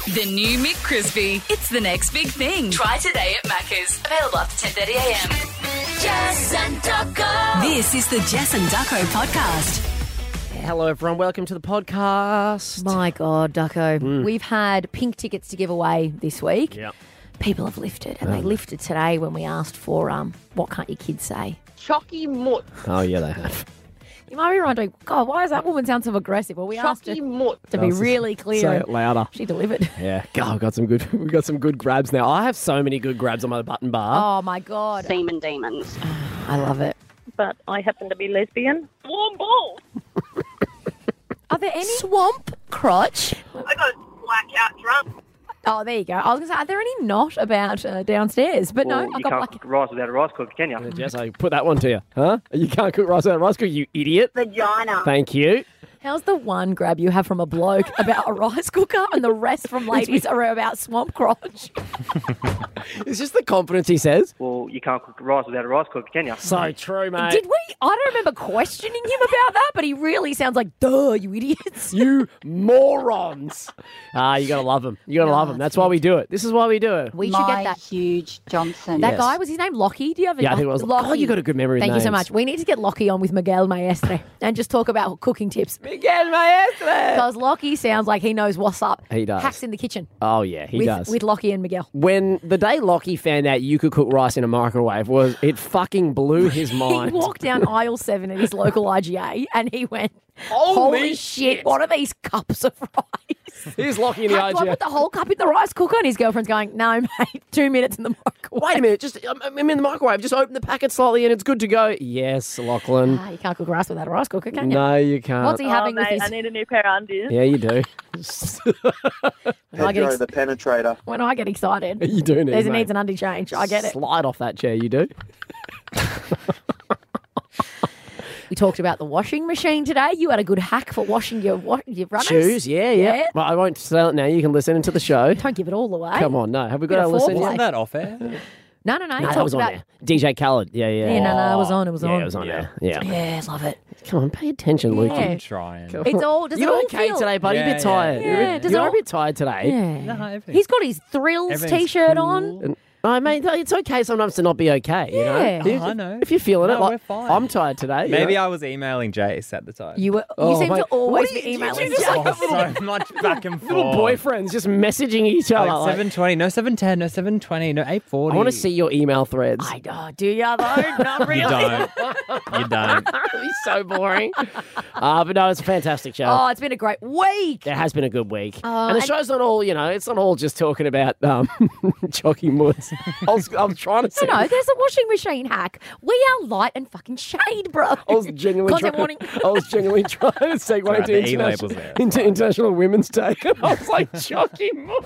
The new McCrispy. It's the next big thing. Try today at Macca's. Available after 10:30am. Jess and Ducko. This is the Jess and Ducko podcast. Hello, everyone. Welcome to the podcast. My God, Ducko. We've had pink tickets to give away this week. Yep. People have lifted, and they lifted today when we asked for what can't your kids say? Chocky mutt. Oh, yeah, they have. You might be wondering, God, why does that woman sound so aggressive? Well, we asked her Chocky mutt. to be really clear. Say it louder. She delivered. Yeah. God, we've got some good grabs now. I have so many good grabs on my button bar. Oh, my God. Semen demons. I love it. But I happen to be lesbian. Warm balls. Are there any swamp crotch? I got blackout drunk. Oh, there you go. I was going to say, are there any not about downstairs? But no, I you got can't cook rice without a rice cooker, can you? Jess, I put that one to you. Huh? You can't cook rice without a rice cooker, you idiot. Vagina. Thank you. How's the one grab you have from a bloke about a rice cooker and the rest from ladies are about swamp crotch? It's just the confidence he says. Well, you can't cook rice without a rice cooker, can you? So true, mate. Did we? I don't remember questioning him about that, but he really sounds like, duh, you idiots. You morons. You got to love him. You got to love him. That's why we do it. This is why we do it. We should get that. Huge Johnson. That Yes. guy, was his name Lockie? Do you have a Yeah, I think it was. Lockie? Oh, you got a good memory of Thank you so names. much. We need to get Lockie on with Miguel Maestre and just talk about cooking tips. Miguel Maestre. Because Lockie sounds like he knows what's up. He does. Hacks in the kitchen. Oh, yeah, he does. With Lockie and Miguel. When the day Lockie found out you could cook rice in a microwave, it fucking blew his mind. He walked down aisle 7 at his local IGA and he went, Holy holy shit, what are these cups of rice? Here's Lockie in the Do I IGA. put the whole cup in the rice cooker? And his girlfriend's going, no, mate, 2 minutes in the microwave. Wait a minute, just I'm in the microwave. Just open the packet slightly and it's good to go. Yes, Lachlan. You can't cook rice without a rice cooker, can you? No, you can't. What's he having with mate, I his... need a new pair of undies. Yeah, you do. When I get Pedro, the penetrator. when I get excited, You do need, there's mate. needs an undie change. I get it. Slide off that chair, you do. We talked about the washing machine today. You had a good hack for washing your runners. Shoes, yeah. Well, I won't sell it now. You can listen into the show. Don't give it all away. Come on, no. Have we got Bit our of listeners? foreplay. Wasn't that off air? No. No, You that talked was on about... there. DJ Khaled. Yeah. Yeah, no, it was on. It was on. Yeah, it was on there. Yeah. Yeah, love it. Come on, pay attention, Lukey. Yeah. I'm trying. It's all... Does it You're all okay feel... today, buddy. You're a bit Yeah, tired. yeah. You're, Yeah, does you're it a all- bit tired today. Yeah. No, everything's- He's got his Thrills everything's T-shirt cool. on. Oh, mate, it's okay sometimes to not be okay, you know? Yeah. If- I know. If you're feeling it, No, like, we're fine. I'm tired today. you Maybe know? I was emailing Jace at the time. You seem mate. to always What be do you- emailing. you just like Oh, so much back and forth. Little boyfriends just messaging each other. Like Like, 720, no 710, no 720, no 840. I want to see your email threads. Do you though? Not really. You don't. You don't. It'll be so boring. But no, it's a fantastic show. Oh, it's been a great week. It has been a good week. Oh, and the and- show's not all, it's not all just talking about Chalky Moods. I'm trying to say. No, there's a washing machine hack. We are light and fucking shade, bro. I was genuinely Content trying. warning. I was genuinely trying to segue Right, into, the E-label's there. into International Women's Day. I was like, Chalky Moods.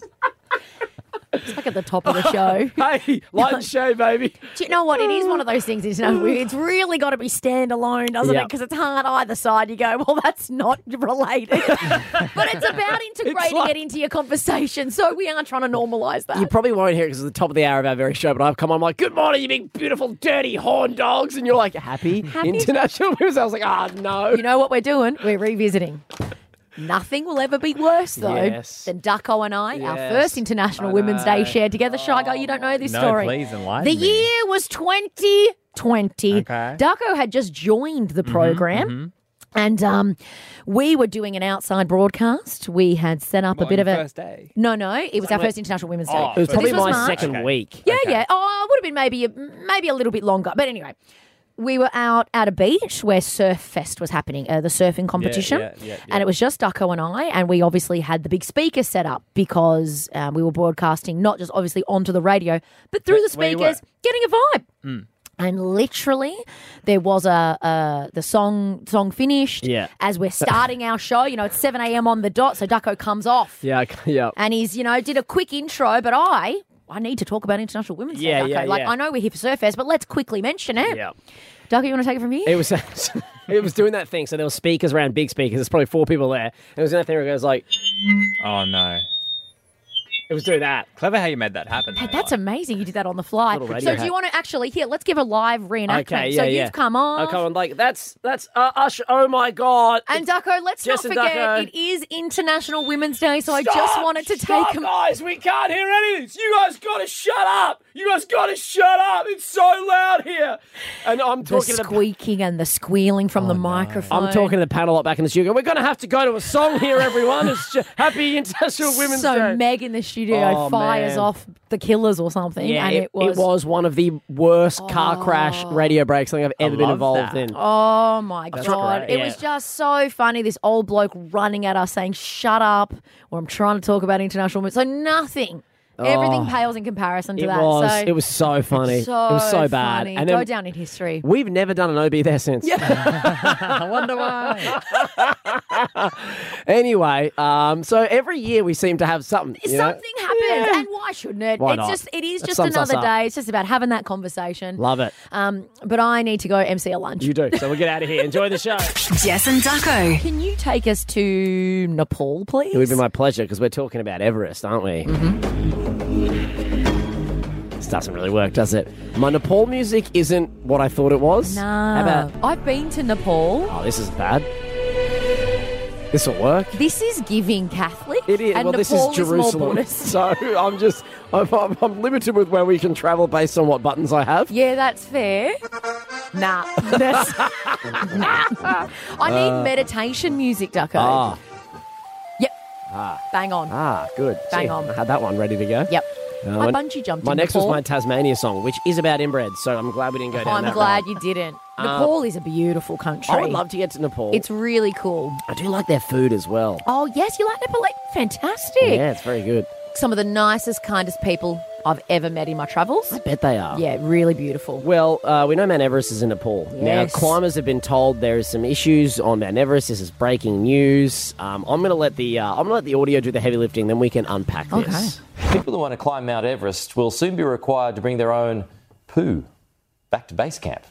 It's like at the top of the show. Hey, light and shade, baby. Do you know what? It is one of those things, isn't it? It's really got to be standalone, doesn't it? Yep. Because it's hard either side. You go, well, that's not related. But it's about integrating like- it into your conversation. So we are trying to normalise that. You probably won't hear it because it's the top of the hour of our very show, but I've come on like, good morning, you big, beautiful, dirty horn dogs. And you're like, happy? International Women's Day. I was like, no. You know what we're doing? We're revisiting. Nothing will ever be worse, though, Yes. than Ducko and I, our Yes. first International Women's Day shared together. Shy Guy, you don't know this No, story. please enlighten The me. year was 2020. Okay. Ducko had just joined the program. And we were doing an outside broadcast. We had set up a bit of a... first day. No, it was our first International Women's Day. It was So probably this was my March. second Okay. week. Yeah, yeah. Oh, it would have been maybe a little bit longer. But anyway, we were out at a beach where Surf Fest was happening, the surfing competition. yeah. And it was just Ducko and I, and we obviously had the big speaker set up because we were broadcasting not just obviously onto the radio, but through the Where you speakers, were? getting a vibe. And literally, there was the song finished. Yeah. As we're starting our show, it's 7 a.m. on the dot, so Ducko comes off. Yeah, yeah. And he's, did a quick intro, but I need to talk about International Women's Day, Yeah, Ducko. yeah, Like, yeah. I know we're here for Surfers, but let's quickly mention it. Yeah. Ducko, you want to take it from here? It was it was doing that thing. So there were speakers around, big speakers. There's probably 4 people there. And it was in that thing where it goes like, Oh, no. it It was doing that. Clever how you made that happen. Hey, though, that's like. amazing. You did that on the fly. Little radio So do hack. you want to actually here? Let's give a live reenactment. Okay, so yeah. you've come on. I come on, like, that's Usher. Oh, my God. And Ducko, let's Jess not and forget Ducko. it is International Women's Day, so I just wanted to Stop, take guys, we can't hear anything. You guys got to shut up. You guys got to shut up. It's so loud here. And I'm the talking to the squeaking and the squealing from the microphone. I'm talking to the panel up back in the studio. We're going to have to go to a song here, everyone. It's Happy International Women's Day. So Meg in the studio Oh, fires man. off the Killers or something, Yeah, and it was one of the worst car crash radio breaks I think I've ever been love involved that. in. Oh my God. great, It was yeah. just so funny. This old bloke running at us saying, shut up, or I'm trying to talk about International Women's. So nothing. Everything pales in comparison to It that. was. So It was so funny. It was so bad. funny. And Go then down in history. we've never done an OB there since. I wonder why. Anyway, so every year we seem to have something. you know? Something happens, and why shouldn't it? Why It not? is That just sums us another up. day. It's just about having that conversation. Love it. But I need to go MC a lunch. You do. So we'll get out of here. Enjoy the show. Jess and Ducko. Can you take us to Nepal, please? It would be my pleasure because we're talking about Everest, aren't we? This doesn't really work, does it? My Nepal music isn't what I thought it was. No. How about? I've been to Nepal. Oh, this is bad. This will work. This is giving Catholic. It is. And Well, this Nepal is more Jerusalem. Buddhist. So I'm limited with where we can travel based on what buttons I have. Yeah, that's fair. Nah. I need meditation music, Ducko. Ah, Yep. Bang on. good. Bang See, on. I had that one ready to go. Yep. I my- bungee jumped My in next Nepal. was my Tasmania song, which is about inbred. So I'm glad we didn't go down I'm that glad road. you didn't. Nepal is a beautiful country. I would love to get to Nepal. It's really cool. I do like their food as well. Oh, yes, you like Nepal? Fantastic. Yeah, it's very good. Some of the nicest, kindest people I've ever met in my travels. I bet they are. Yeah, really beautiful. Well, we know Mount Everest is in Nepal. Now, Yes. climbers have been told there is some issues on Mount Everest. This is breaking news. I'm going to let the audio do the heavy lifting, then we can unpack this. People who want to climb Mount Everest will soon be required to bring their own poo back to base camp.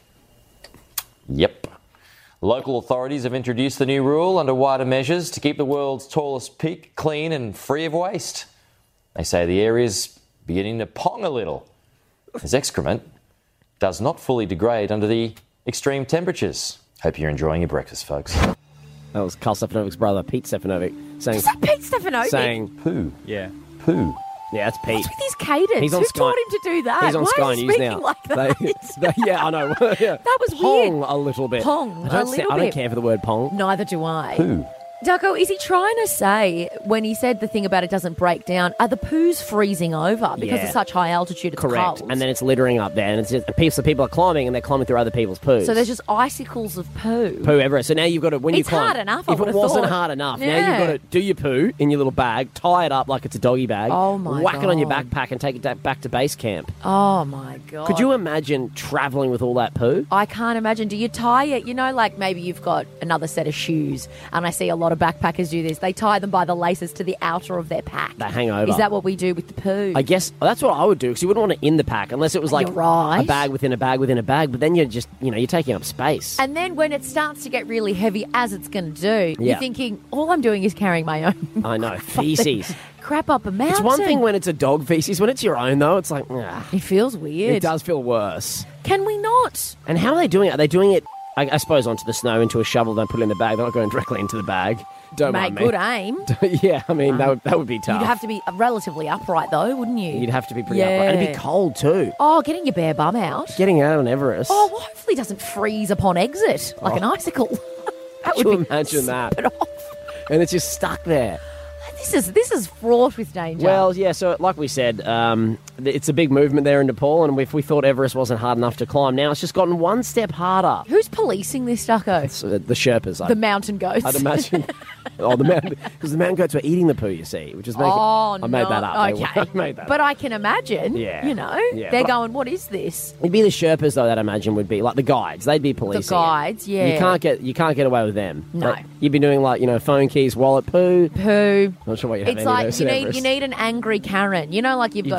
Yep. Local authorities have introduced the new rule under wider measures to keep the world's tallest peak clean and free of waste. They say the area's beginning to pong a little, as excrement does not fully degrade under the extreme temperatures. Hope you're enjoying your breakfast, folks. That was Carl Stefanovic's brother, Pete Stefanovic, saying, Is that Pete Stefanovic? Poo. Yeah. Poo. yeah, that's Pete. What's with his cadence? He's on Who Sky- taught him to do that? He's on Why Sky is he News speaking now. like that? Yeah, I know. Yeah. That was Pong weird. a little bit. Pong, I a don't, little I don't bit. care for the word pong. Neither do I. Poo. Ducko, is he trying to say, when he said the thing about it doesn't break down, are the poos freezing over because Yeah. of such high altitude? It's Correct. cold. And then it's littering up there, and it's just, people are climbing, and they're climbing through other people's poos. So there's just icicles of poo. poo Everest. So now you've got to, when you It's climb. hard enough, I If it would've wasn't thought. hard enough, now Yeah. you've got to do your poo in your little bag, tie it up like it's a doggy bag, Oh, my whack it on your God. backpack, and take it back to base camp. Oh, my God. Could you imagine traveling with all that poo? I can't imagine. Do you tie it? You know, like maybe you've got another set of shoes, and I see a lot of backpackers do this. They tie them by the laces to the outer of their pack. They hang over. Is that what we do with the poo? I guess that's what I would do because you wouldn't want it in the pack unless it was like You're right. a bag within a bag within a bag. But then you're just, you're taking up space. And then when it starts to get really heavy, as it's going to do, Yeah. you're thinking, all I'm doing is carrying my own I know, feces. crap up a mountain. It's one thing when it's a dog feces. When it's your own, though, it's like, It feels weird. it does feel worse. Can we not? And how are they doing it? Are they doing it, I suppose, onto the snow, into a shovel, then put it in the bag? They're not going directly into the bag. Don't Mate, mind me. good aim. Yeah, I mean, that would be tough. You'd have to be relatively upright, though, wouldn't you? You'd have to be pretty Yeah. upright. And it'd be cold, too. Oh, getting your bare bum out. Getting out on Everest. Oh, well, hopefully it doesn't freeze upon exit like an icicle. That Could would you be imagine that? spit off. And it's just stuck there. This is fraught with danger. Well, yeah, so like we said, it's a big movement there in Nepal, and if we thought Everest wasn't hard enough to climb, now it's just gotten one step harder. who's policing this, Ducko? So the Sherpas, The mountain goats. I'd imagine. Oh, the mountain, because the mountain goats were eating the poo, you see, which is making. Oh, I made no. that up. Okay. I made that But up. I can imagine, Yeah. Yeah, they're but- going, what is this? It'd be the Sherpas though that I imagine would be like the guides. They'd be policing. The guides, it. yeah. You can't get away with them. No. Like, you'd be doing like phone keys, wallet, poo. Poo. Not sure what you have It's any of like those you in need Everest. you need an angry Karen. You know, like you've You got do. a Karen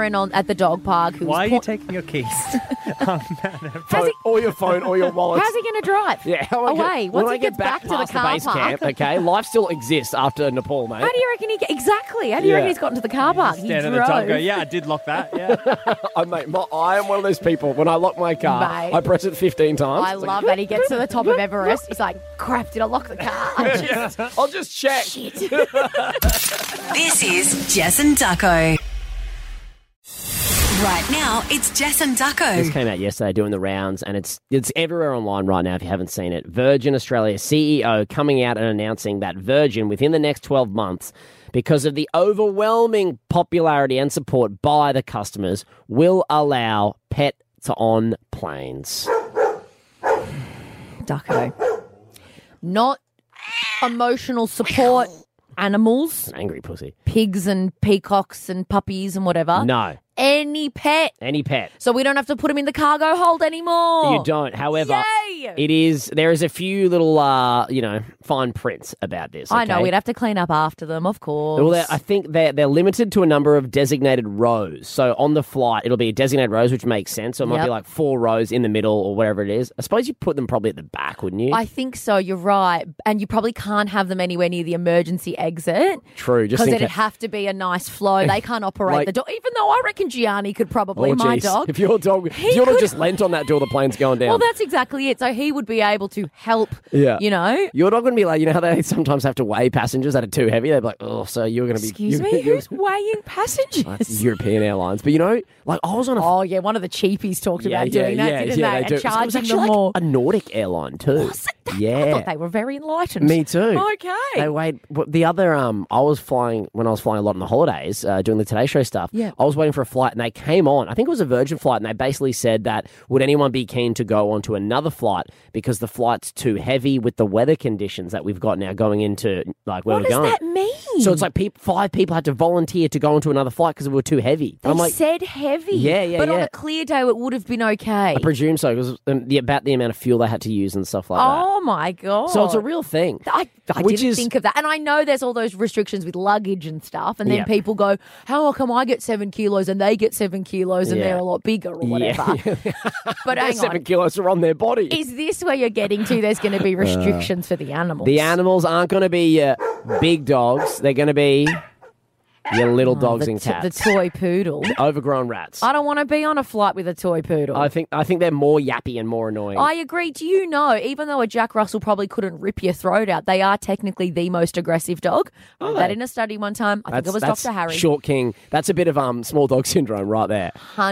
Darren at the dog park who's Why are you taking your keys? Phone, or your phone or your wallet. How's he going to drive? Yeah, how am I away. When Once I he get gets back to the past car base park. camp, okay, life still exists after Nepal, mate. How do you reckon he exactly? How do you Yeah. reckon he's gotten to the car park? He Stand at drove. the top and go, yeah, I did lock that. Yeah. I am one of those people. When I lock my car, Mate. I press it 15 times. I love that. He gets to the top of Everest. He's like, crap, did I lock the car? I'll just check. This is Jess and Ducko. Right now, it's Jess and This Ducko. came out yesterday doing the rounds, and it's everywhere online right now if you haven't seen it. Virgin Australia CEO coming out and announcing that Virgin, within the next 12 months, because of the overwhelming popularity and support by the customers, will allow pets on planes. Ducko. Not emotional support animals, Angry pussy. pigs and peacocks and puppies and whatever. No. Any pet. Any pet. So we don't have to put them in the cargo hold anymore. You don't. However, Yay! there is a few little, fine prints about this. I know, okay? we'd have to clean up after them, of course. Well, I think they're limited to a number of designated rows. So on the flight, it'll be designated rows, which makes sense. So it might be like 4 rows in the middle or whatever it is. I suppose you'd put them probably at the back, wouldn't you? I think so, you're right. And you probably can't have them anywhere near the emergency exit. True. Just Because think it'd have to be a nice flow. They can't operate the door. Even though I reckon Gianni could probably, my geez. dog. If your dog just leant on that door, the plane's going down. Well, that's exactly it. So he would be able to help, you know. Your dog wouldn't be like, you know how they sometimes have to weigh passengers that are too heavy? They'd be like, oh, so you're going to be... Excuse me, who's weighing passengers? That's European Airlines. But, you know, like I was on a... Oh, yeah, one of the cheapies talked about doing that, didn't they? do. And It was charging actually them like more. a Nordic airline too. Was it that? Yeah. I thought they were very enlightened. Me too. Okay. They weighed... The other... I was flying... When I was flying a lot on the holidays, doing the Today Show stuff, Yeah. I was waiting for a flight and they came on. I think it was a Virgin flight, and they basically said that would anyone be keen to go on to another flight because the flight's too heavy with the weather conditions that we've got now going into like where What we're does going. that mean? So it's like 5 people had to volunteer to go onto another flight because we were too heavy. They I'm like, said heavy. Yeah, But on yeah. a clear day, it would have been okay. I presume so because about the amount of fuel they had to use and stuff like that. Oh, my God. So it's a real thing. I Which didn't is- think of that. And I know there's all those restrictions with luggage and stuff. And then Yeah. people go, how come I get 7 kilos and they get 7 kilos and Yeah. they're a lot bigger or whatever? But hang 7 on. kilos are on their body. Is this where you're getting to? There's going to be restrictions for the animals. The animals aren't going to be big dogs. They're going to be your little dogs and the cats. toy poodle. Overgrown rats. I don't want to be on a flight with a toy poodle. I think they're more yappy and more annoying. I agree. Do you know, even though a Jack Russell probably couldn't rip your throat out, they are technically the most aggressive dog. I read that in a study one time. I think it was that's Dr. Harry. Short King. That's a bit of small dog syndrome right there.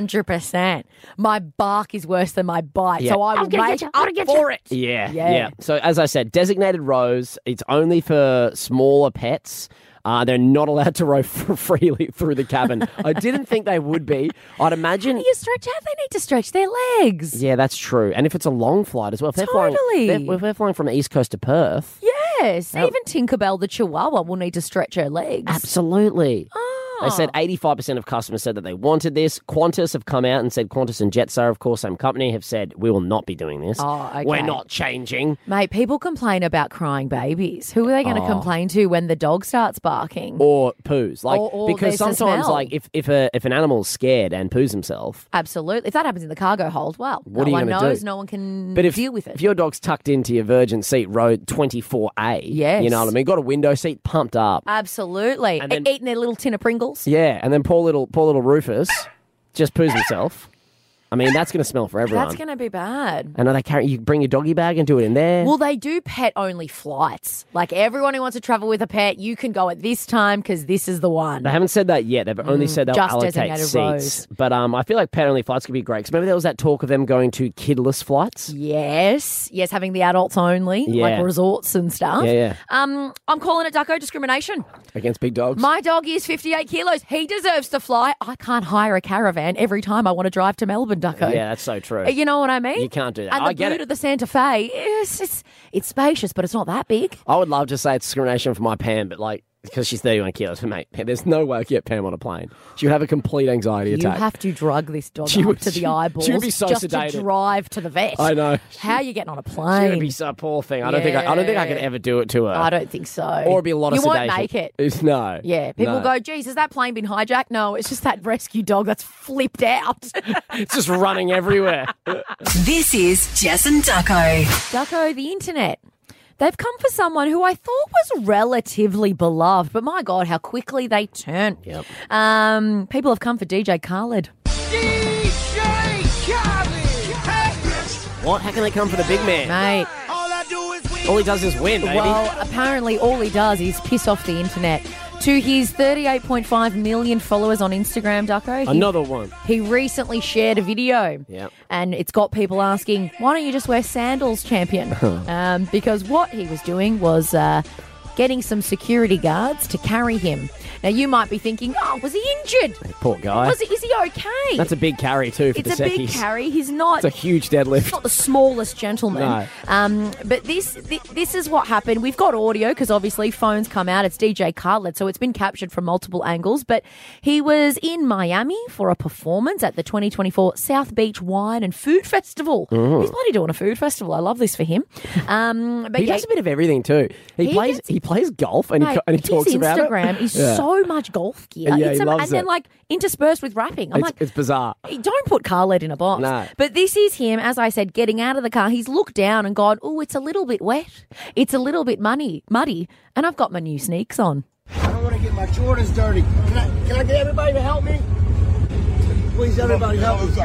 100%. My bark is worse than my bite, Yeah. so I will make up for it. Yeah, Yeah. yeah. So as I said, designated rows. It's only for smaller pets. They're not allowed to roam freely through the cabin. I didn't think they would be. I'd imagine. You stretch out, they need to stretch their legs. Yeah, that's true. And if it's a long flight as well, if they're Totally. if they're flying from the East Coast to Perth, Yes. Even Tinkerbell the Chihuahua will need to stretch her legs. absolutely. Oh. They said 85% of customers said that they wanted this. Qantas have come out and said, Qantas and Jetstar, of course, same company, have said, we will not be doing this. Oh, okay. We're not changing. Mate, people complain about crying babies. Who are they going to complain to when the dog starts barking? Or poos. Like, Or because there's a sometimes, smell. like, if an animal's scared and poos himself, Absolutely. If that happens in the cargo hold, well, What are no you one gonna do? knows, no one can but if, deal with it. if your dog's tucked into your Virgin seat row 24A, Yes. you know what I mean? Got a window seat pumped up. Absolutely. And then- Eating their little tin of Pringles. Yeah, and then poor little Rufus just poos himself. I mean, that's going to smell for everyone. That's going to be bad. And are they carry? You bring your doggy bag and do it in there. Well, they do pet-only flights. Like, everyone who wants to travel with a pet, you can go at this time because this is the one. They haven't said that yet. They've only said they'll just allocate designated seats. rows. But I feel like pet-only flights could be great. Because maybe there was that talk of them going to kidless flights. Yes, having the adults only, Yeah. like resorts and stuff. Yeah. I'm calling it Ducko discrimination. Against big dogs. My dog is 58 kilos. He deserves to fly. I can't hire a caravan every time I want to drive to Melbourne, Ducko. Yeah, that's so true. You know what I mean? You can't do that. And I the get boot it. of the Santa Fe, it's spacious, but it's not that big. I would love to say it's discrimination for my Pam, but like because she's 31 kilos. Mate, there's no way I could get Pam on a plane. She would have a complete anxiety You attack. have to drug this dog She up would- to the she- eyeballs she would be so just sedated. to drive to the vet. I know. How are you getting on a She plane? would be so poor thing. I don't think I could ever do it to her. I don't think so. Or it'd be a lot of You sedation. won't make it. No. Yeah, people No. go, geez, has that plane been hijacked? No, it's just that rescue dog that's flipped out. It's just running everywhere. This is Jess and Ducko. Ducko, the internet. They've come for someone who I thought was relatively beloved, but my God, how quickly they turn. Yep. People have come for DJ Khaled. What? How can they come for the big man? Mate, All he does is win, baby. well, apparently all he does is piss off the internet. To his 38.5 million followers on Instagram, Ducko, Another one. he recently shared a video. Yep. And it's got people asking, why don't you just wear sandals, champion? Because what he was doing was getting some security guards to carry him. Now, you might be thinking, oh, was he injured? Poor guy. Is he okay? That's a big carry too for It's the a big Secchies. carry. He's not... It's a huge deadlift. not the smallest gentleman. No. But this is what happened. We've got audio because obviously phones come out. It's DJ Khaled, so it's been captured from multiple angles. But he was in Miami for a performance at the 2024 South Beach Wine and Food Festival. He's bloody doing a food festival. I love this for him. But He yeah, does a bit of everything too. He plays golf and mate, he talks his about it. Instagram is Yeah. so much golf gear. Yeah, he loves and then it. like interspersed with rapping. I'm like, It's bizarre. don't put Khaled in a box. No. But this is him, as I said, getting out of the car. He's looked down and gone, oh, it's a little bit wet. It's a little bit muddy. And I've got my new sneaks on. I don't want to get my Jordans dirty. Can I get everybody to help me? Please, everybody help me.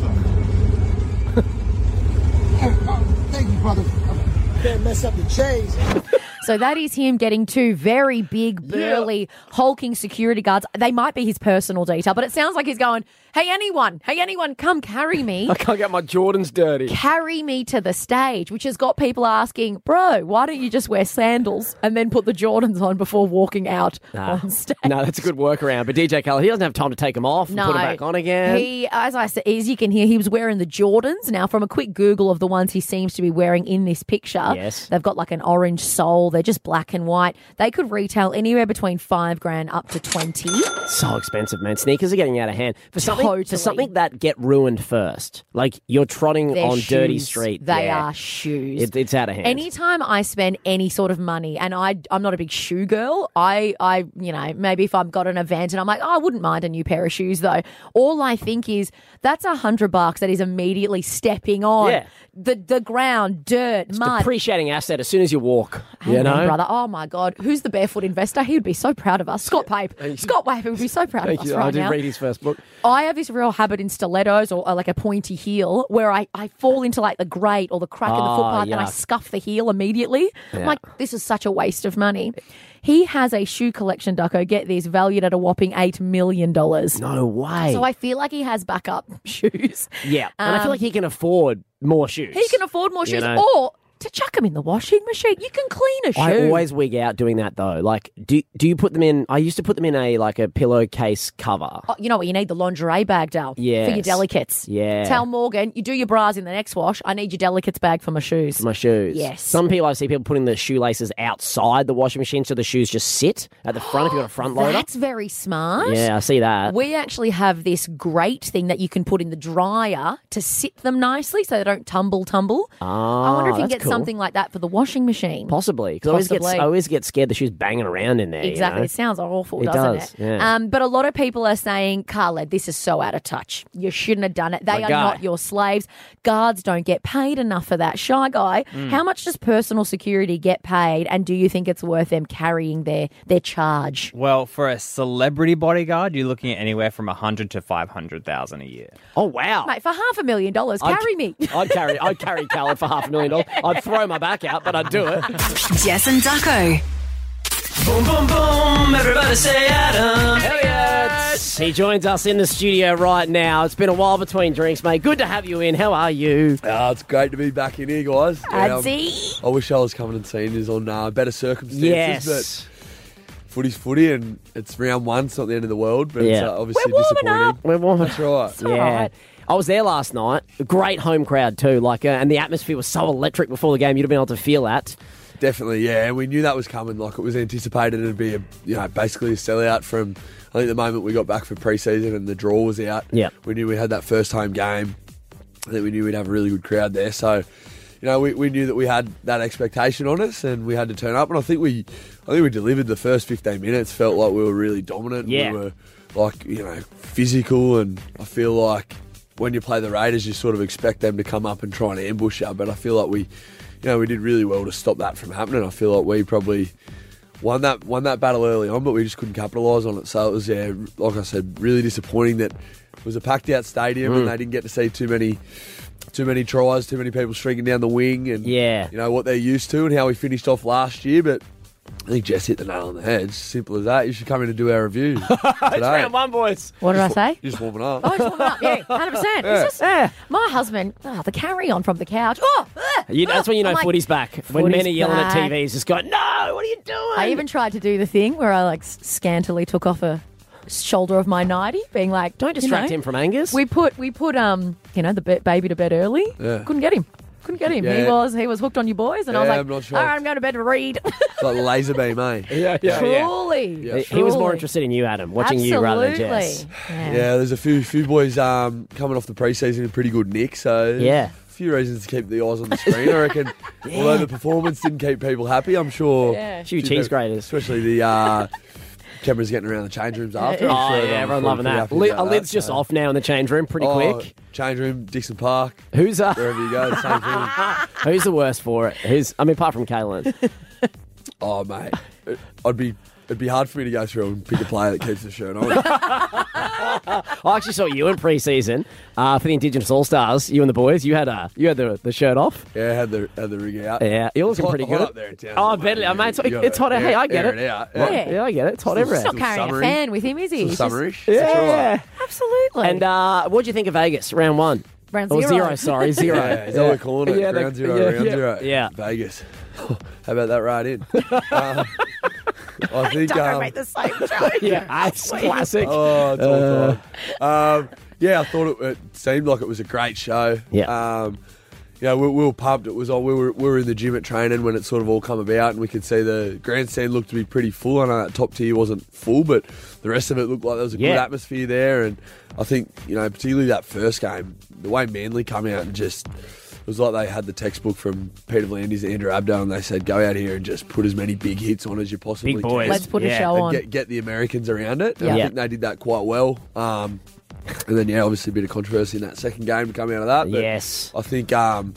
Thank you, brother. I can't mess up the chains. So that is him getting two very big, burly, hulking security guards. They might be his personal detail, but it sounds like he's going, hey, anyone, come carry me. I can't get my Jordans dirty. Carry me to the stage, which has got people asking, bro, why don't you just wear sandals and then put the Jordans on before walking out on stage? No, that's a good workaround. But DJ Khaled, he doesn't have time to take them off and put them back on again. He, as I said, as you can hear, he was wearing the Jordans. Now, from a quick Google of the ones he seems to be wearing in this picture, Yes. they've got like an orange sole. They're just black and white. They could retail anywhere between $5,000 up to 20. So expensive, man. Sneakers are getting out of hand. For Totally. something that get ruined first. Like you're trotting They're on dirty shoes. street. They yeah. are shoes. It's out of hand. Anytime I spend any sort of money, and I'm not a big shoe girl, I maybe if I've got an event and I'm like, oh, I wouldn't mind a new pair of shoes though. All I think is that's $100 that is immediately stepping on Yeah. the ground, dirt, mud. Depreciating asset as soon as you walk. You Amen, know? brother. Oh my God, who's the barefoot investor? He would be so proud of us. Scott Pape. Scott Pape would be so proud Thank of us you. right I did now. read his first book. I have this real habit in stilettos or like a pointy heel where I fall into like the grate or the crack in the Oh, footpath and I yuck. scuff the heel immediately. I'm Yeah. like, this is such a waste of money. He has a shoe collection, Ducko, get this, valued at a whopping $8 million. No way. So I feel like he has backup shoes. yeah. And I feel like he can afford more shoes. He can afford more You shoes know? or to chuck them in the washing machine. You can clean a shoe. I always wig out doing that though. Like, do you put them in? I used to put them in a pillowcase cover. Oh, you know what? You need the lingerie bag, Dale. For Yes. your delicates. Yeah. Tell Morgan, you do your bras in the next wash. I need your delicates bag for my shoes. My shoes. Yes. Some people, I see people putting the shoelaces outside the washing machine so the shoes just sit at the front if you've got a front loader. That's very smart. Yeah, I see that. We actually have this grate thing that you can put in the dryer to sit them nicely so they don't tumble. I wonder if you can that's get cool. something like that for the washing machine. Possibly. Because Possibly. I always get scared the shoes banging around in there. Exactly. You know? It sounds awful, It doesn't does, it? yeah. But a lot of people are saying, Khaled, this is so out of touch. You shouldn't have done it. They My are guy. not your slaves. Guards don't get paid enough for that. Shy guy, how much does personal security get paid? And do you think it's worth them carrying their charge? Well, for a celebrity bodyguard, you're looking at anywhere from $100,000 to $500,000 a year. Oh, wow. Mate, for $500,000, carry me. I'd carry Khaled for $500,000. I'd throw my back out, but I'd do it. Jess and Ducko. Boom, boom, boom. Everybody say Adam. Elliot! He joins us in the studio right now. It's been a while between drinks, mate. Good to have you in. How are you? It's great to be back in here, guys. Adsy. I wish I was coming and seeing you on better circumstances, Yes. but footy's footy and it's round one. It's not the end of the world, but Yeah. it's obviously We're warming disappointing. up. We're warming That's right. It's all Yeah. right. I was there last night. A great home crowd too. And the atmosphere was so electric before the game. You'd have been able to feel that. Definitely, yeah. And we knew that was coming. Like, it was anticipated it'd be basically a sellout from, I think, the moment we got back for pre-season and the draw was out. Yeah. We knew we had that first home game. I think we knew we'd have a really good crowd there. So, we knew that we had that expectation on us and we had to turn up. And I think we delivered the first 15 minutes. Felt like we were really dominant. Yeah. We were, physical. And I feel like when you play the Raiders, you sort of expect them to come up and try and ambush you. But I feel like we did really well to stop that from happening. I feel like we probably won that battle early on, but we just couldn't capitalise on it. So it was, like I said, really disappointing that it was a packed out stadium and they didn't get to see too many tries, too many people streaking down the wing, and what they're used to and how we finished off last year. But I think Jess hit the nail on the head. It's simple as that. You should come in and do our review. It's round one, boys. What did I say? You're just warming up. Oh, just warming up, yeah, 100%. It's just my husband, the carry-on from the couch. That's when you know I'm like, footy's back. When men are yelling back. at TVs, just going, no, what are you doing? I even tried to do the thing where I scantily took off a shoulder of my nightie, being like, don't distract him from Angus. We put the baby to bed early. Yeah. Couldn't get him. Yeah. He was hooked on you boys, and I was Yeah, like, I'm not sure. all right, I'm going to bed to read. It's like laser beam, eh? Yeah. Truly. Yeah. He was more interested in you, Adam, watching you rather than Jess. Yeah, there's a few boys coming off the pre-season in pretty good nick, so Yeah. a few reasons to keep the eyes on the screen. I reckon, although the performance didn't keep people happy, I'm sure. Yeah. Few cheese graters. Especially the cameras getting around the change rooms after. I'm sure they're everyone loving pretty that. happy about Lid's that, just so. off now in the change room pretty quick. Change room, Dixon Park, Who's wherever you go, the same thing. who's the worst for it? Apart from Kaylin. Oh, mate. It'd be hard for me to go through and pick a player that keeps the shirt on. I actually saw you in pre-season for the Indigenous All-Stars. You and the boys. You had the shirt off. Yeah, had the rig out. Yeah, you're looking pretty good. Hot up there in town. Oh, I bet it, mate. It's hot. Hey, I get it. Yeah, Yeah, I get it. It's hot everywhere. He's not carrying a fan with him, is he? He's just- Summerish. Yeah. Absolutely. And what do you think of Vegas, round one? Round Or zero. zero, sorry. Zero. Yeah, is that what we're calling it? Yeah, Ground zero, round zero. Yeah. Vegas. How about that right in? I think. Don't make the same joke. Yeah, that's classic. Oh, it's all time. I thought it seemed like it was a great show. Yeah. We were pumped. It was all, we were in the gym at training when it sort of all come about, and we could see the grandstand looked to be pretty full. I know that top tier wasn't full, but the rest of it looked like there was a good atmosphere there. And I think, particularly that first game, the way Manly come out and just, it was like they had the textbook from Peter V'landys and Andrew Abdo, and they said, go out here and just put as many big hits on as you possibly Big boys. can. Let's put a show on. And get the Americans around it. And Yeah. I think they did that quite well. And then, obviously a bit of controversy in that second game to come out of that. But Yes. I think,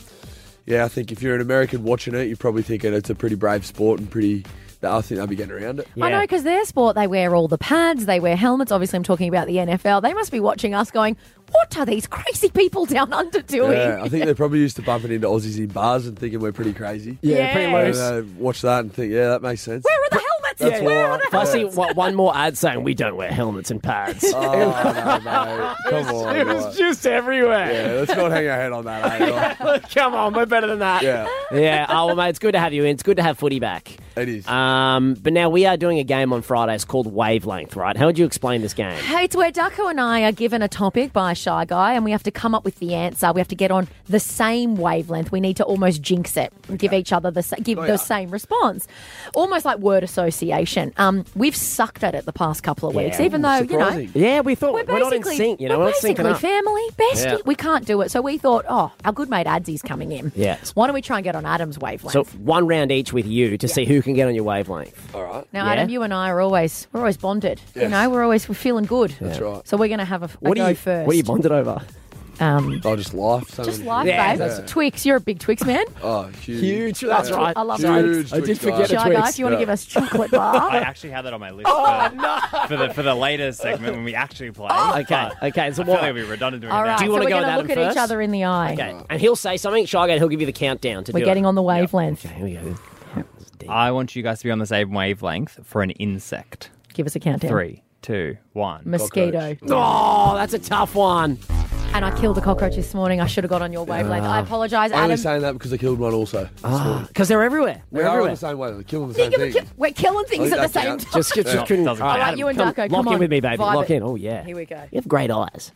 I think if you're an American watching it, you're probably thinking it's a pretty brave sport and I think they'll be getting around it. I know, because their sport, they wear all the pads, they wear helmets. Obviously, I'm talking about the NFL. They must be watching us going, what are these crazy people down under doing? Yeah, I think they're probably used to bumping into Aussies in bars and thinking we're pretty crazy. Yeah, pretty Yes. loose. And watch that and think, yeah, that makes sense. Where are the helmets? That's Where why. are the If I see helmets? one more ad saying we don't wear helmets and pads. Oh, no, mate. Come on. It mate. was just everywhere. Yeah, let's not hang our head on that, eh? Come on, we're better than that. Yeah, Yeah. Oh, well, mate, it's good to have you in. It's good to have footy back. it is. But now we are doing a game on Fridays called Wavelength, right? How would you explain this game? Hey, it's where Ducko and I are given a topic by a Shy Guy, and we have to come up with the answer. We have to get on the same wavelength. We need to almost jinx it and give each other the same response, almost like word association. We've sucked at it the past couple of weeks, Yeah, even though surprising. Yeah, we thought we're we're not in basically sync. We're we're not syncing basically up. family, bestie. Yeah. We can't do it, so we thought, our good mate Adsy's coming in. Yes. Why don't we try and get on Adam's wavelength? So one round each with you to see who can get on your wavelength. All right. Now, Yeah. Adam, you and I are always bonded. Yes. We're feeling good. That's right. So we're going to have a What go are you first. What are you bonded over? Oh, just life. so Just many- life, Yeah, babe. that's- Twix. You're a big Twix man. Oh, huge. That's right. I love Huge Twix. I did Twix forget guy. a Shy Guy, Twix. if you want to give us chocolate I bar. actually had that on my list for the later segment when we actually play. Okay. So I feel what? like it'd be redundant doing All right, that. Do you so wanna we're go going with to look Adam at each first? other in the eye. Okay. And he'll say something. Shy Guy, he'll give you the countdown to We're do getting it. on the wavelength. Okay, here we go. I want you guys to be on the same wavelength for an insect. Give us a countdown. 3, 2, 1. Mosquito. Oh, that's a tough one. And I killed a cockroach this morning. I should have got on your wavelength. I apologise, I'm only Adam. saying that because I killed one also. Because they're everywhere. We They're are on everywhere. the same way. They're killing the same Think of thing. We're killing things I at think the that same counts. time. Just couldn't. doesn't All right, count. All right, you and come, Ducko, lock come in on. with me, baby. Vibe Lock it. in. Oh yeah. Here we go. You have great eyes.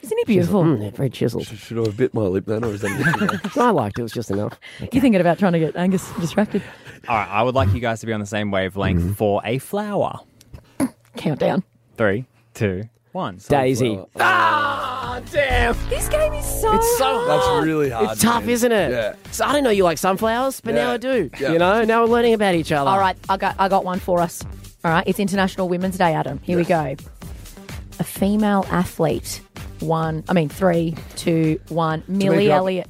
Isn't he beautiful? Yeah, very chiseled. Should I have bit my lip then, or is that a bit too much? I liked it. It was just enough. You're thinking about trying to get Angus distracted. All right, I would like you guys to be on the same wavelength for a flower. Countdown. 3, 2, 1. Daisy. Sunflower. Ah, damn. This game is so It's so hard. That's really hard. It's tough, man. isn't it? Yeah. So I didn't know you like sunflowers, but now Yeah. I do. Yeah. You know, now we're learning about each other. All right, I got one for us. All right, it's International Women's Day, Adam. Here we go. A female athlete won. 3, 2, 1. Millie Tamika. Elliott.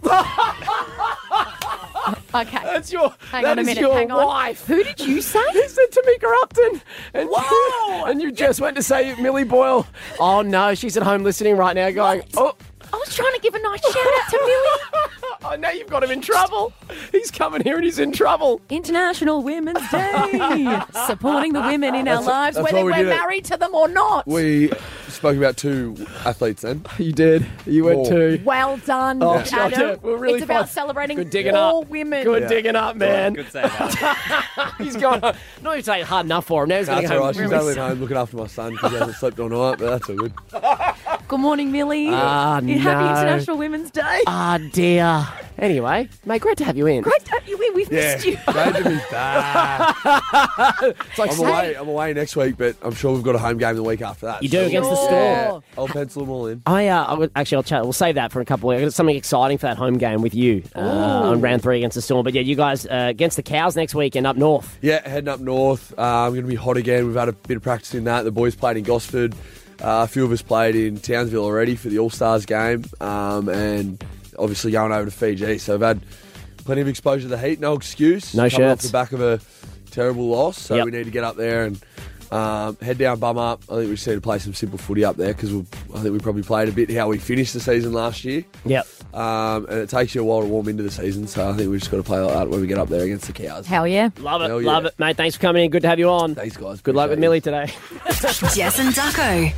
Okay. That's your. Hang that on a is minute. your Hang on. wife. Who did you say? He said Tamika Upton. And Whoa! and you just went to say Millie Boyle. Oh no, she's at home listening right now, going, "Oh, I was trying to give a nice shout out to Millie. oh, now you've got him in trouble. He's coming here and he's in trouble." International Women's Day. Supporting the women in our lives, that's whether why we we're did it. married to them or not. We spoke about 2 athletes then. You did. You went More. too. Well done, Oh, Adam. yeah, we're really it's about fun. celebrating Good digging all up. women. Good Yeah. digging up, man. Good save, Adam. He's gone. Not even saying hard enough for him. Now he's going to That's go all right. She's really only at home looking after my son because he hasn't slept all night, but that's all good. Good morning, Millie. Ah, Happy no. International Women's Day. Ah, dear. Anyway, mate, great to have you in. Great to have you in. We've Yeah, missed you. great to be back. It's like I'm away next week, but I'm sure we've got a home game the week after that. You do against the Storm. Yeah, I'll pencil them all in. We'll save that for a couple of weeks. I've got something exciting for that home game with you on round 3 against the Storm. But yeah, you guys against the Cows next week and up north. Yeah, heading up north. I'm going to be hot again. We've had a bit of practice in that. The boys played in Gosford. A few of us played in Townsville already for the All-Stars game. And obviously going over to Fiji. So I've had plenty of exposure to the heat. No excuse. No Coming shirts. off the back of a terrible loss. So Yep. we need to get up there and head down, bum up. I think we just need to play some simple footy up there because I think we probably played a bit how we finished the season last year. Yep. And it takes you a while to warm into the season. So I think we've just got to play like that when we get up there against the Cows. Hell yeah. Love it. Hell yeah. Love it, mate. Thanks for coming in. Good to have you on. Thanks, guys. Good luck with Millie today. Jess and Ducko.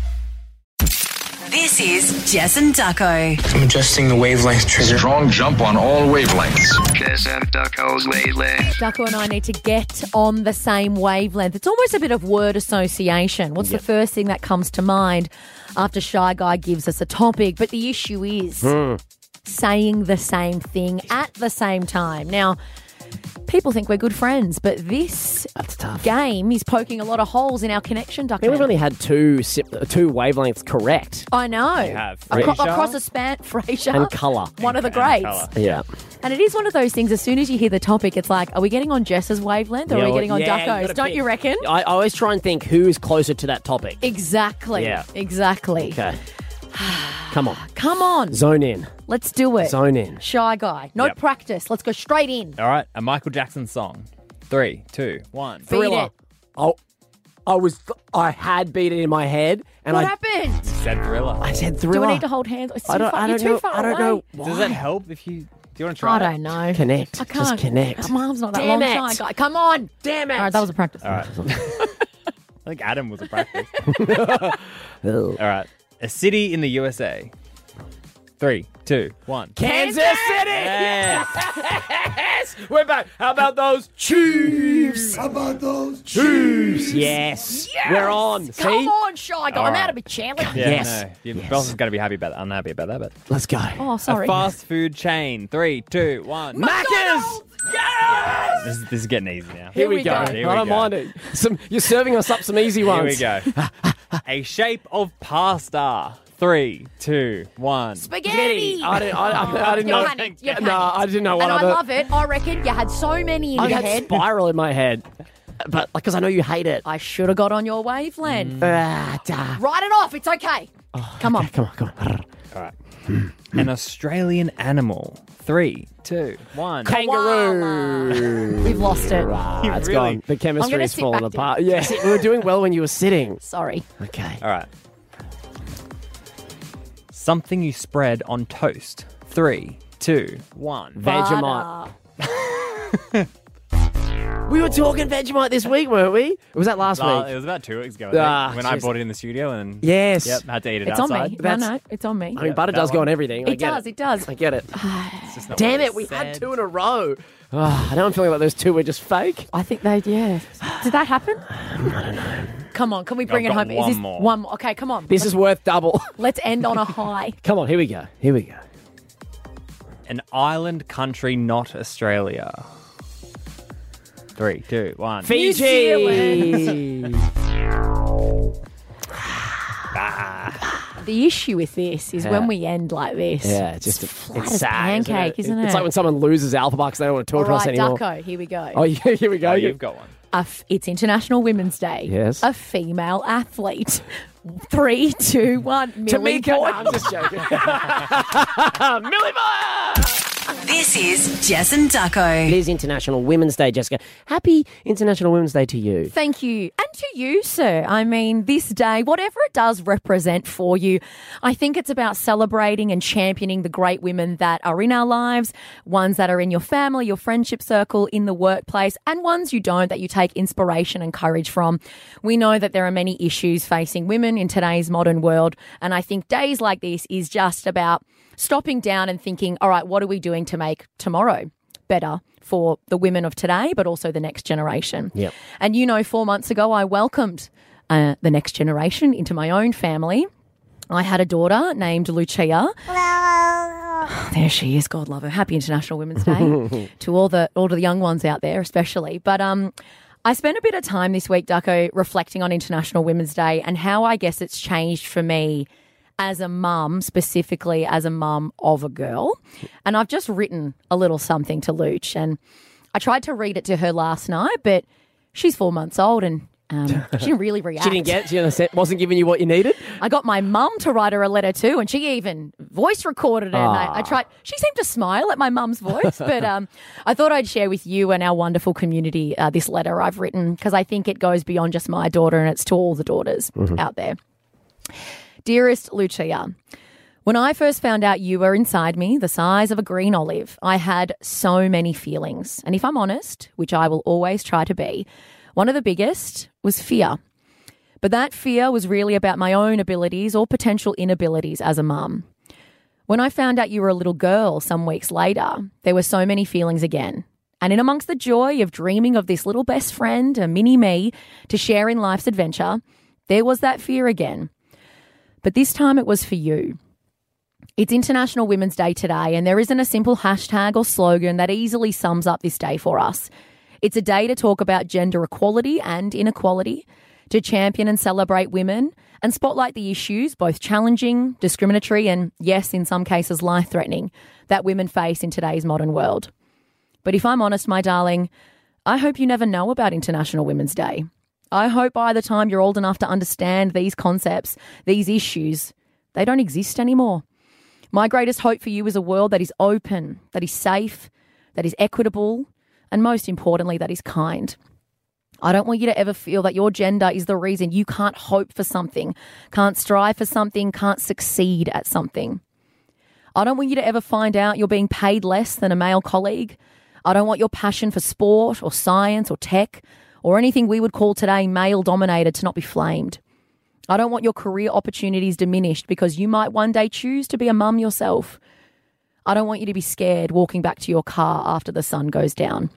This is Jess and Ducko. I'm adjusting the wavelength trigger. Strong jump on all wavelengths. Jess and Ducko's wavelength. Ducko and I need to get on the same wavelength. It's almost a bit of word association. What's the first thing that comes to mind after Shy Guy gives us a topic? But the issue is saying the same thing at the same time. Now, people think we're good friends, but this game is poking a lot of holes in our connection, I think we've Duckman. only had two wavelengths correct. I know. You have Across the span, Frasier. And colour. One of the greats. colour. Yeah. And it is one of those things, as soon as you hear the topic, it's like, are we getting on Jess's wavelength or are we getting on you Ducko's? gotta Don't pick. you reckon? I always try and think who is closer to that topic. Exactly. Yeah. Exactly. Okay. Come on. Come on. Zone in. Let's do it. Zone in. Shy Guy. No Yep. practice. Let's go straight in. All right, a Michael Jackson song. 3, 2, 1. Beat Thriller. it. Oh, I had beat it in my head, and What I happened? Said Thriller. I said Do Thriller. we need to hold hands? It's too I don't. far. I You're don't too know. far I don't away. know. Does why. that help if you... Do you want to try I it? don't know. Connect. I can't. Just connect. My arm's not that Damn long, it. Shy Guy. Come on. Damn it! All right, that was a practice. All right. I think Adam was a practice. Ugh. All right. A city in the USA. 3, 2, 1. Kansas City. Yes. Yes. We're back. How about those Chiefs? How about those Chiefs? Yes. We're on. Come See? on, Shy Guy. All I'm right. out of my challenge. Yeah, Yes. no. Your Yes. boss is going to be unhappy about that, but... Let's go. Oh, sorry. A fast food chain. 3, 2, 1. Macca's. Yes. This is getting easy now. Here we go. Here I we don't go. mind it. You're serving us up some easy Here ones. we go. A shape of pasta. 3, 2, 1. Spaghetti. I didn't You're know. panicked. You're No, panicked. I didn't know what And I other. love it. I reckon you had so many in I your had head. spiral in my head, but because I know you hate it. I should have got on your wavelength. Ah, da. Write it off. It's okay. Come on. Come on. All right. An Australian animal. 3, 2, 1. Kangaroo. We've lost it. It's Really? gone. The I'm chemistry gonna is sit falling back apart. Yes, we were doing well when you were sitting. Sorry. Okay. All right. Something you spread on toast. 3, 2, 1. Vegemite. Butter. We were talking Vegemite this week, weren't we? Was that last It week? was about 2 weeks ago, I Ah, think, when I jeez. brought it in the studio and Yes. yep, had to eat it It's outside. on me. That's- No, it's on me. I mean, butter does that go one. on everything. I It get does. It does. I get it. It's just not Damn what it, we've had said. 2 in a row. Oh, now I'm feeling like those 2 were just fake. I think they, yeah. Did that happen? come on. Can we bring I've it got home? one Is this more. one more? Okay, come on. This is worth double. Let's end on a high. Come on, here we go. An island country, not Australia. 3, 2, 1. Fiji. The issue with this is when we end like this. Yeah, it's just flat it's as sad, pancake, isn't it? It's like when someone loses Alpha because they don't want to talk to us All right, anymore. Ducko, here we go. Oh, yeah, here we go. Oh, you've got one. It's International Women's Day. Yes. A female athlete. 3, 2, 1. Millie Tamika. No, Boyd. I'm just joking. Millie Boyd. This is Jess and Ducko. It is International Women's Day, Jessica. Happy International Women's Day to you. Thank you. And to you, sir. I mean, this day, whatever it does represent for you, I think it's about celebrating and championing the great women that are in our lives, ones that are in your family, your friendship circle, in the workplace, and ones you don't, that you take inspiration and courage from. We know that there are many issues facing women in today's modern world, and I think days like this is just about stopping down and thinking, all right, what are we doing to make tomorrow better for the women of today, but also the next generation? Yep. And 4 months ago, I welcomed the next generation into my own family. I had a daughter named Lucia. There she is. God love her. Happy International Women's Day to all the young ones out there, especially. But I spent a bit of time this week, Ducko, reflecting on International Women's Day and how I guess it's changed for me as a mum, specifically as a mum of a girl. And I've just written a little something to Luch, and I tried to read it to her last night, but she's 4 months old and she didn't really react. She didn't get it? She wasn't giving you what you needed? I got my mum to write her a letter too, and she even voice recorded it. And I tried. She seemed to smile at my mum's voice, but I thought I'd share with you and our wonderful community this letter I've written, because I think it goes beyond just my daughter, and it's to all the daughters out there. Dearest Lucia, when I first found out you were inside me, the size of a green olive, I had so many feelings. And if I'm honest, which I will always try to be, one of the biggest was fear. But that fear was really about my own abilities or potential inabilities as a mum. When I found out you were a little girl some weeks later, there were so many feelings again. And in amongst the joy of dreaming of this little best friend, a mini me, to share in life's adventure, there was that fear again. But this time it was for you. It's International Women's Day today, and there isn't a simple hashtag or slogan that easily sums up this day for us. It's a day to talk about gender equality and inequality, to champion and celebrate women, and spotlight the issues, both challenging, discriminatory, and, yes, in some cases life-threatening, that women face in today's modern world. But if I'm honest, my darling, I hope you never know about International Women's Day. I hope by the time you're old enough to understand these concepts, these issues, they don't exist anymore. My greatest hope for you is a world that is open, that is safe, that is equitable, and most importantly, that is kind. I don't want you to ever feel that your gender is the reason you can't hope for something, can't strive for something, can't succeed at something. I don't want you to ever find out you're being paid less than a male colleague. I don't want your passion for sport or science or tech or anything we would call today male-dominated to not be flamed. I don't want your career opportunities diminished because you might one day choose to be a mum yourself. I don't want you to be scared walking back to your car after the sun goes down.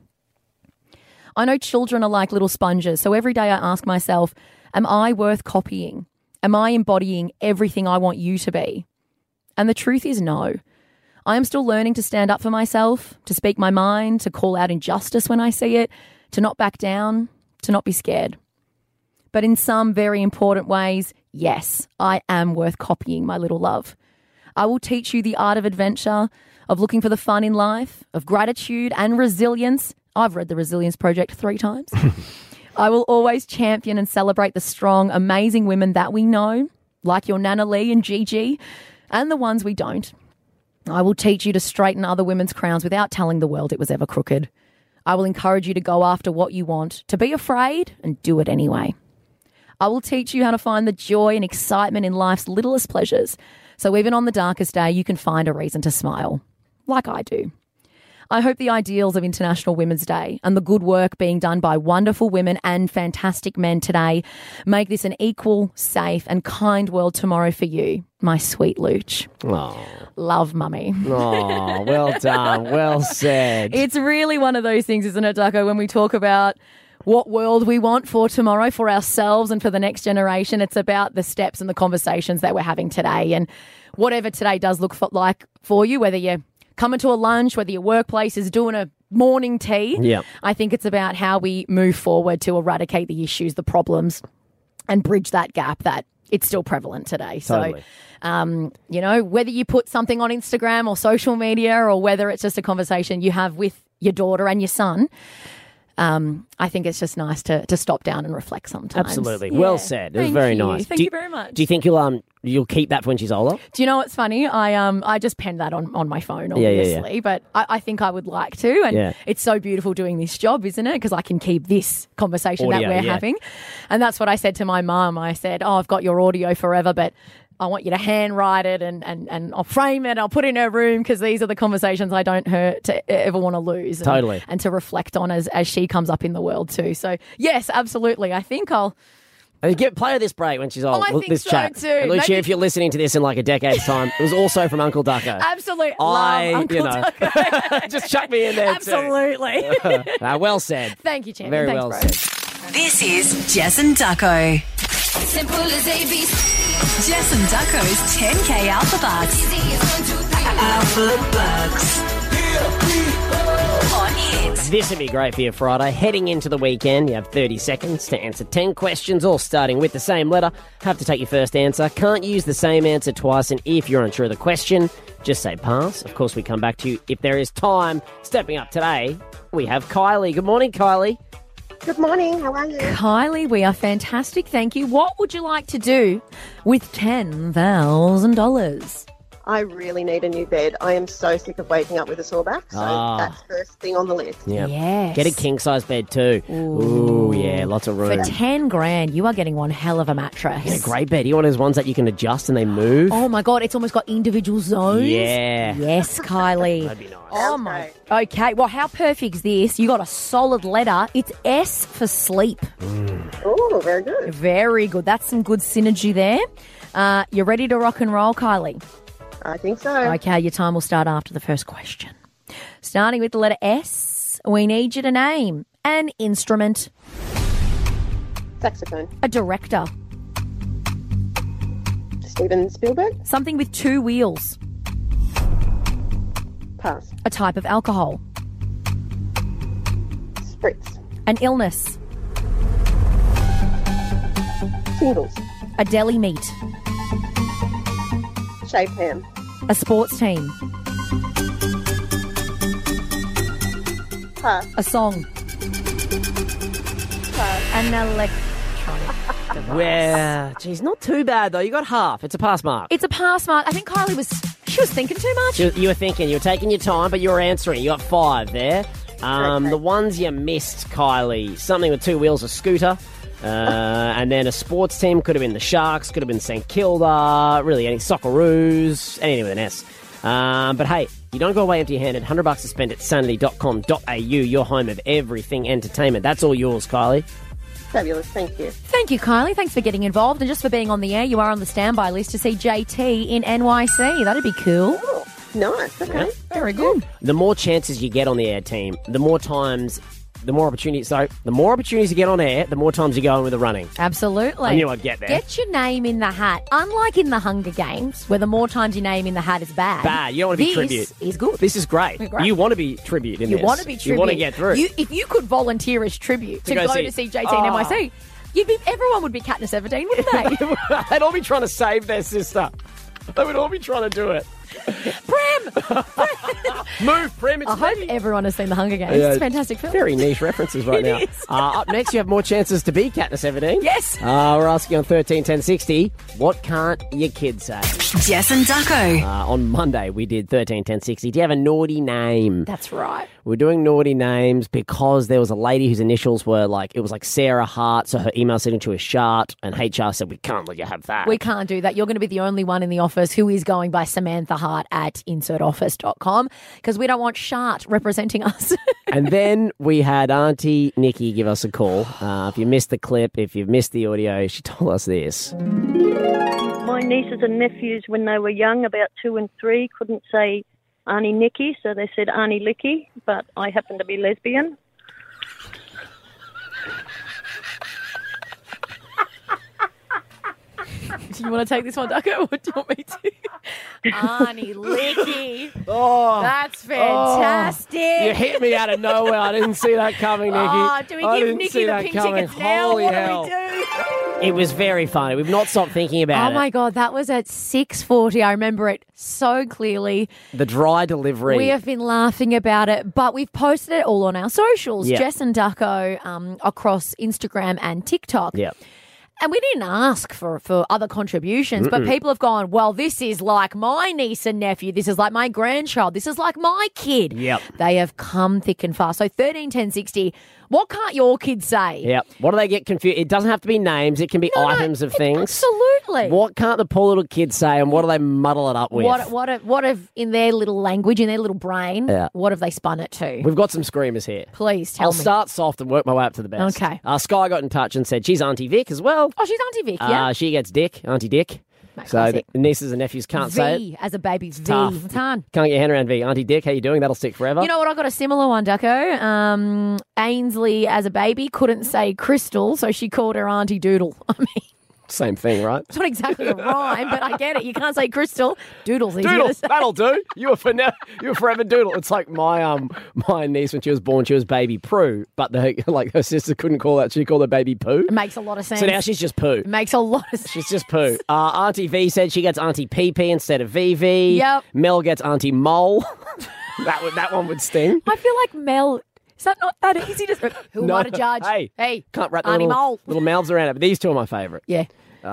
I know children are like little sponges, so every day I ask myself, am I worth copying? Am I embodying everything I want you to be? And the truth is no. I am still learning to stand up for myself, to speak my mind, to call out injustice when I see it, to not back down, to not be scared. But in some very important ways, yes, I am worth copying, my little love. I will teach you the art of adventure, of looking for the fun in life, of gratitude and resilience. I've read The Resilience Project 3 times. I will always champion and celebrate the strong, amazing women that we know, like your Nana Lee and Gigi, and the ones we don't. I will teach you to straighten other women's crowns without telling the world it was ever crooked. I will encourage you to go after what you want, to be afraid and do it anyway. I will teach you how to find the joy and excitement in life's littlest pleasures, so even on the darkest day you can find a reason to smile, like I do. I hope the ideals of International Women's Day and the good work being done by wonderful women and fantastic men today make this an equal, safe and kind world tomorrow for you, my sweet Luch. Oh. Love, Mummy. Oh, well done. Well said. It's really one of those things, isn't it, Ducko, when we talk about what world we want for tomorrow, for ourselves and for the next generation. It's about the steps and the conversations that we're having today. And whatever today does look like for you, whether you're coming to a lunch, whether your workplace is doing a morning tea, I think it's about how we move forward to eradicate the issues, the problems, and bridge that gap that it's still prevalent today. Totally. So, whether you put something on Instagram or social media or whether it's just a conversation you have with your daughter and your son, I think it's just nice to stop down and reflect sometimes. Absolutely. Well said. It was very nice. Thank you very much. Do you think you'll keep that for when she's older? Do you know what's funny? I just penned that on my phone, obviously, but I think I would like to. And it's so beautiful doing this job, isn't it? Because I can keep this conversation that we're having. And that's what I said to my mum. I said, I've got your audio forever, but I want you to handwrite it and I'll frame it. I'll put it in her room because these are the conversations I don't ever want to lose. Totally. And to reflect on as she comes up in the world too. So, yes, absolutely. I think I'll... Play her this break when she's old. I think this so chat. too. And Lucia, Maybe- if you're listening to this in like a decade's time, it was also from Uncle Ducko. Absolutely. Love Uncle Ducko. Just chuck me in there Absolutely. too. Well said. Thank you, champion. Very Thanks, well bro. said. This is Jess and Ducko. Simple as ABC. Jess and Ducko's 10K Alpha Bucks. Alpha Bucks. On Hit. This would be great for your Friday. Heading into the weekend, you have 30 seconds to answer 10 questions, all starting with the same letter. Have to take your first answer. Can't use the same answer twice, and if you're unsure of the question, just say pass. Of course, we come back to you if there is time. Stepping up today, we have Kylie. Good morning, Kylie. Good morning. How are you? Kylie, we are fantastic. Thank you. What would you like to do with $10,000? I really need a new bed. I am so sick of waking up with a sore back, so that's first thing on the list. Yeah. Yes. Get a king-size bed too. Ooh, yeah, lots of room. For 10 grand, you are getting one hell of a mattress. Yeah, great bed. You want those ones that you can adjust and they move? Oh my God, it's almost got individual zones. Yeah. Yes, Kylie. That'd be nice. Oh my. Okay, well, how perfect is this? You got a solid letter. It's S for sleep. Oh, very good. Very good. That's some good synergy there. You ready to rock and roll, Kylie? I think so. Okay, your time will start after the first question. Starting with the letter S, we need you to name an instrument, Saxophone. a director, Steven Spielberg. something with two wheels, Pass. a type of alcohol, Spritz. an illness, Singles. a deli meat, Shaved ham. a sports team, Pass. a song, Pass. an electronic device. Well, geez, not too bad though. You got half. It's a pass mark. It's a pass mark. I think Kylie was thinking too much. You were thinking, you were taking your time, but you were answering. You got 5 there. Okay. The ones you missed, Kylie, something with 2 wheels, a scooter. And then a sports team, could have been the Sharks, could have been St Kilda, really any Socceroos, anything with an S. But hey, you don't go away empty-handed. $100 to spend at sanity.com.au, your home of everything entertainment. That's all yours, Kylie. Fabulous. Thank you. Thank you, Kylie. Thanks for getting involved and just for being on the air. You are on the standby list to see JT in NYC. That'd be cool. Oh, nice. Okay. Very good. The more chances you get on the air team, the more opportunities you get on air, the more times you go in with the running. Absolutely. I knew I'd get there. Get your name in the hat. Unlike in the Hunger Games, where the more times your name in the hat is bad. Bad. You don't want to be tribute. This is good. This is great. Great. You want to be tribute in You this. want to be tribute. You want to get through. If you could volunteer as tribute to go go see- to see JT in NYC, everyone would be Katniss Everdeen, wouldn't they? They'd all be trying to save their sister. They would all be trying to do it. Prim! Move, Prim. It's I hope me. everyone has seen The Hunger Games. Yeah, It's a fantastic film. Very niche references right It now. is. Up next, you have more chances to be Katniss Everdeen. Yes. We're asking on 131060, what can't your kids say? Jess and Ducko. On Monday, we did 131060. Do you have a naughty name? That's right. We're doing naughty names because there was a lady whose initials were it was like Sarah Hart, so her email signature was Shart, and HR said, we can't let you have that. We can't do that. You're going to be the only one in the office who is going by Samantha Hart at insertoffice.com because we don't want Shart representing us. And then we had Auntie Nikki give us a call. If you missed the clip, if you've missed the audio, she told us this. My nieces and nephews, when they were young, about 2 and 3, couldn't say Auntie Nikki, so they said Auntie Licky, but I happen to be lesbian. Do you want to take this one, Ducko, or do you want me to? Arnie Licky. Oh, That's fantastic. you hit me out of nowhere. I didn't see that coming, Nikki. Oh, do we I give didn't Nikki see the that pink coming. tickets now? Holy What hell. do we do? It was very funny. We've not stopped thinking about Oh it. my God, that was at 6:40. I remember it so clearly. The dry delivery. We have been laughing about it, but we've posted it all on our socials, Yeah. Jess and Ducko, across Instagram and TikTok. Yeah. And we didn't ask for other contributions, but people have gone, well, this is like my niece and nephew. This is like my grandchild. This is like my kid. Yep. They have come thick and fast. So 13 10 60. What can't your kids say? Yeah. What do they get confused? It doesn't have to be names. It can be items of things. Absolutely. What can't the poor little kids say, and what do they muddle it up with? What have in their little language, in their little brain, Yeah. what have they spun it to? We've got some screamers here. Please tell I'll me. start soft and work my way up to the best. Okay. Sky got in touch and said she's Auntie Vic as well. Oh, she's Auntie Vic, yeah. She gets Dick, Auntie Dick. So classic. the nieces and nephews can't say it. V as a baby. V. Tough. It's hard. Can't get your hand around V. Auntie Dick, how you doing? That'll stick forever. You know what? I got a similar one, Ducko. Ainsley, as a baby, couldn't say crystal, so she called her Auntie Doodle. I mean, Same thing, right? it's not exactly a rhyme, but I get it. You can't say crystal. Doodle's easier Doodle, to say. that'll do. You were forever Doodle. It's like my niece when she was born, she was baby Prue, but her sister couldn't call that. She called her baby Pooh. It makes a lot of sense. So now she's just Pooh. It makes a lot of sense. She's just Pooh. Auntie V said she gets Auntie PP instead of VV. Yep. Mel gets Auntie Mole. that one would sting. I feel like Mel. Is that not that easy to? Who No. might a judge? Hey, can't wrap the Auntie Mole. little mouths around it. But these two are my favourite. Yeah.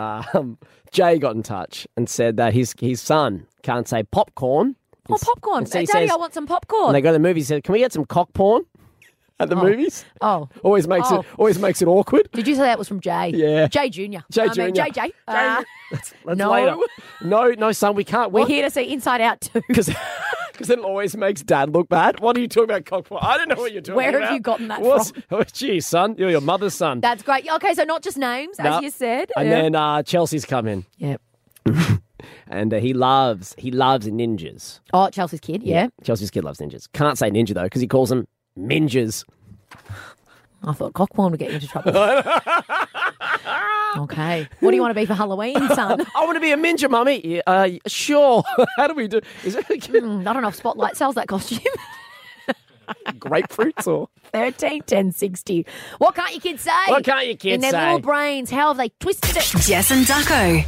Jay got in touch and said that his son can't say popcorn. Oh, popcorn. Instead he Daddy, says- I want some popcorn. When they go to the movies, he said, "Can we get some cock porn at the movies?" Oh. Always makes it awkward. Did you say that was from Jay? Yeah. Jay Jr. Jay Jr. Jay. That's no. later. No, son, we can't. We're here to see Inside Out too. Because it always makes Dad look bad. What are you talking about, cock porn? I don't know what you're talking Where about. have you gotten that from? Oh, geez, son, you're your mother's son. That's great. Okay, so not just names, No. as you said. And Yeah. then Chelsea's come in. Yep. And he loves ninjas. Oh, Chelsea's kid, yeah. Chelsea's kid loves ninjas. Can't say ninja though because he calls them minjas. I thought cock porn would get you into trouble. Okay. What do you want to be for Halloween, son? I want to be a ninja, mummy. Sure. How do we do? Is it I don't know if Spotlight sells that costume. grapefruits or 13 10 60. What can't your kids say? What can't your kids In their say? little brains, how have they twisted it? Jess and Ducko.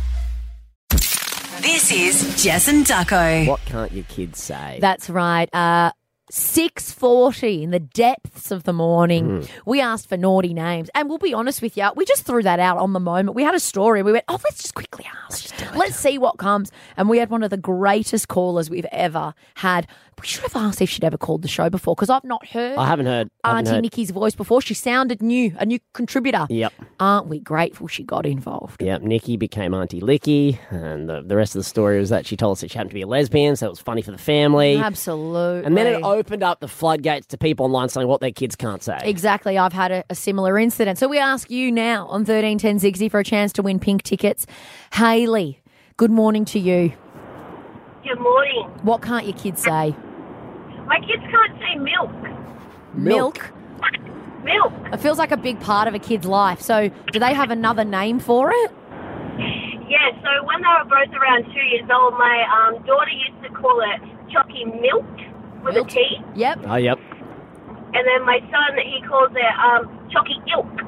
This is Jess and Ducko. What can't your kids say? That's right. 6:40 in the depths of the morning. We asked for naughty names. And we'll be honest with you, we just threw that out on the moment. We had a story and we went, let's just quickly ask. Let's see what comes. And we had one of the greatest callers we've ever had. We should have asked if she'd ever called the show before because I've not heard I haven't heard. Auntie Nikki's voice before. She sounded new, a new contributor. Yep. Aren't we grateful she got involved? Yep, Nikki became Auntie Licky, and the rest of the story was that she told us that she happened to be a lesbian, so it was funny for the family. Absolutely. And then it opened up the floodgates to people online saying what their kids can't say. Exactly. I've had a similar incident. So we ask you now on 13 10 60 for a chance to win pink tickets. Hayley, good morning to you. Good morning. What can't your kids say? My kids can't say milk. Milk? Milk. It feels like a big part of a kid's life. So do they have another name for it? Yeah, so when they were both around 2 years old, my daughter used to call it Chocky Milk with a T. Yep. Oh, yep. And then my son, he calls it Chocky Ilk.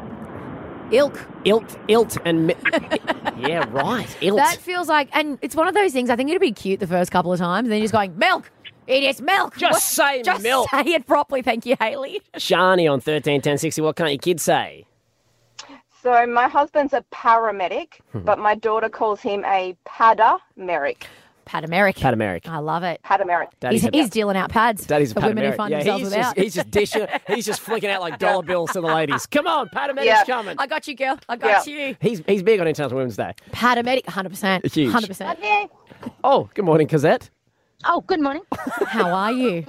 Ilt, and... yeah, right, ilt. That feels like, and it's one of those things, I think it'd be cute the first couple of times, and then you're just going, milk! It is milk! Just say Just milk. say it properly, thank you, Hayley. Shani on 13 10 60, what can't your kids say? So my husband's a paramedic, but my daughter calls him a paramedic. Patameric. I love it. Patameric. He's dealing out pads Daddy's a for women who patameric. find Yeah, themselves without. he's just dishing, he's just flicking out like dollar bills to the ladies. Come on, patamedic's Yeah. coming. I got you, girl. I got you. He's big on International Women's Day. Patamedic, 100%. Huge. 100%. Oh, good morning, Cosette. Oh, good morning. How are you?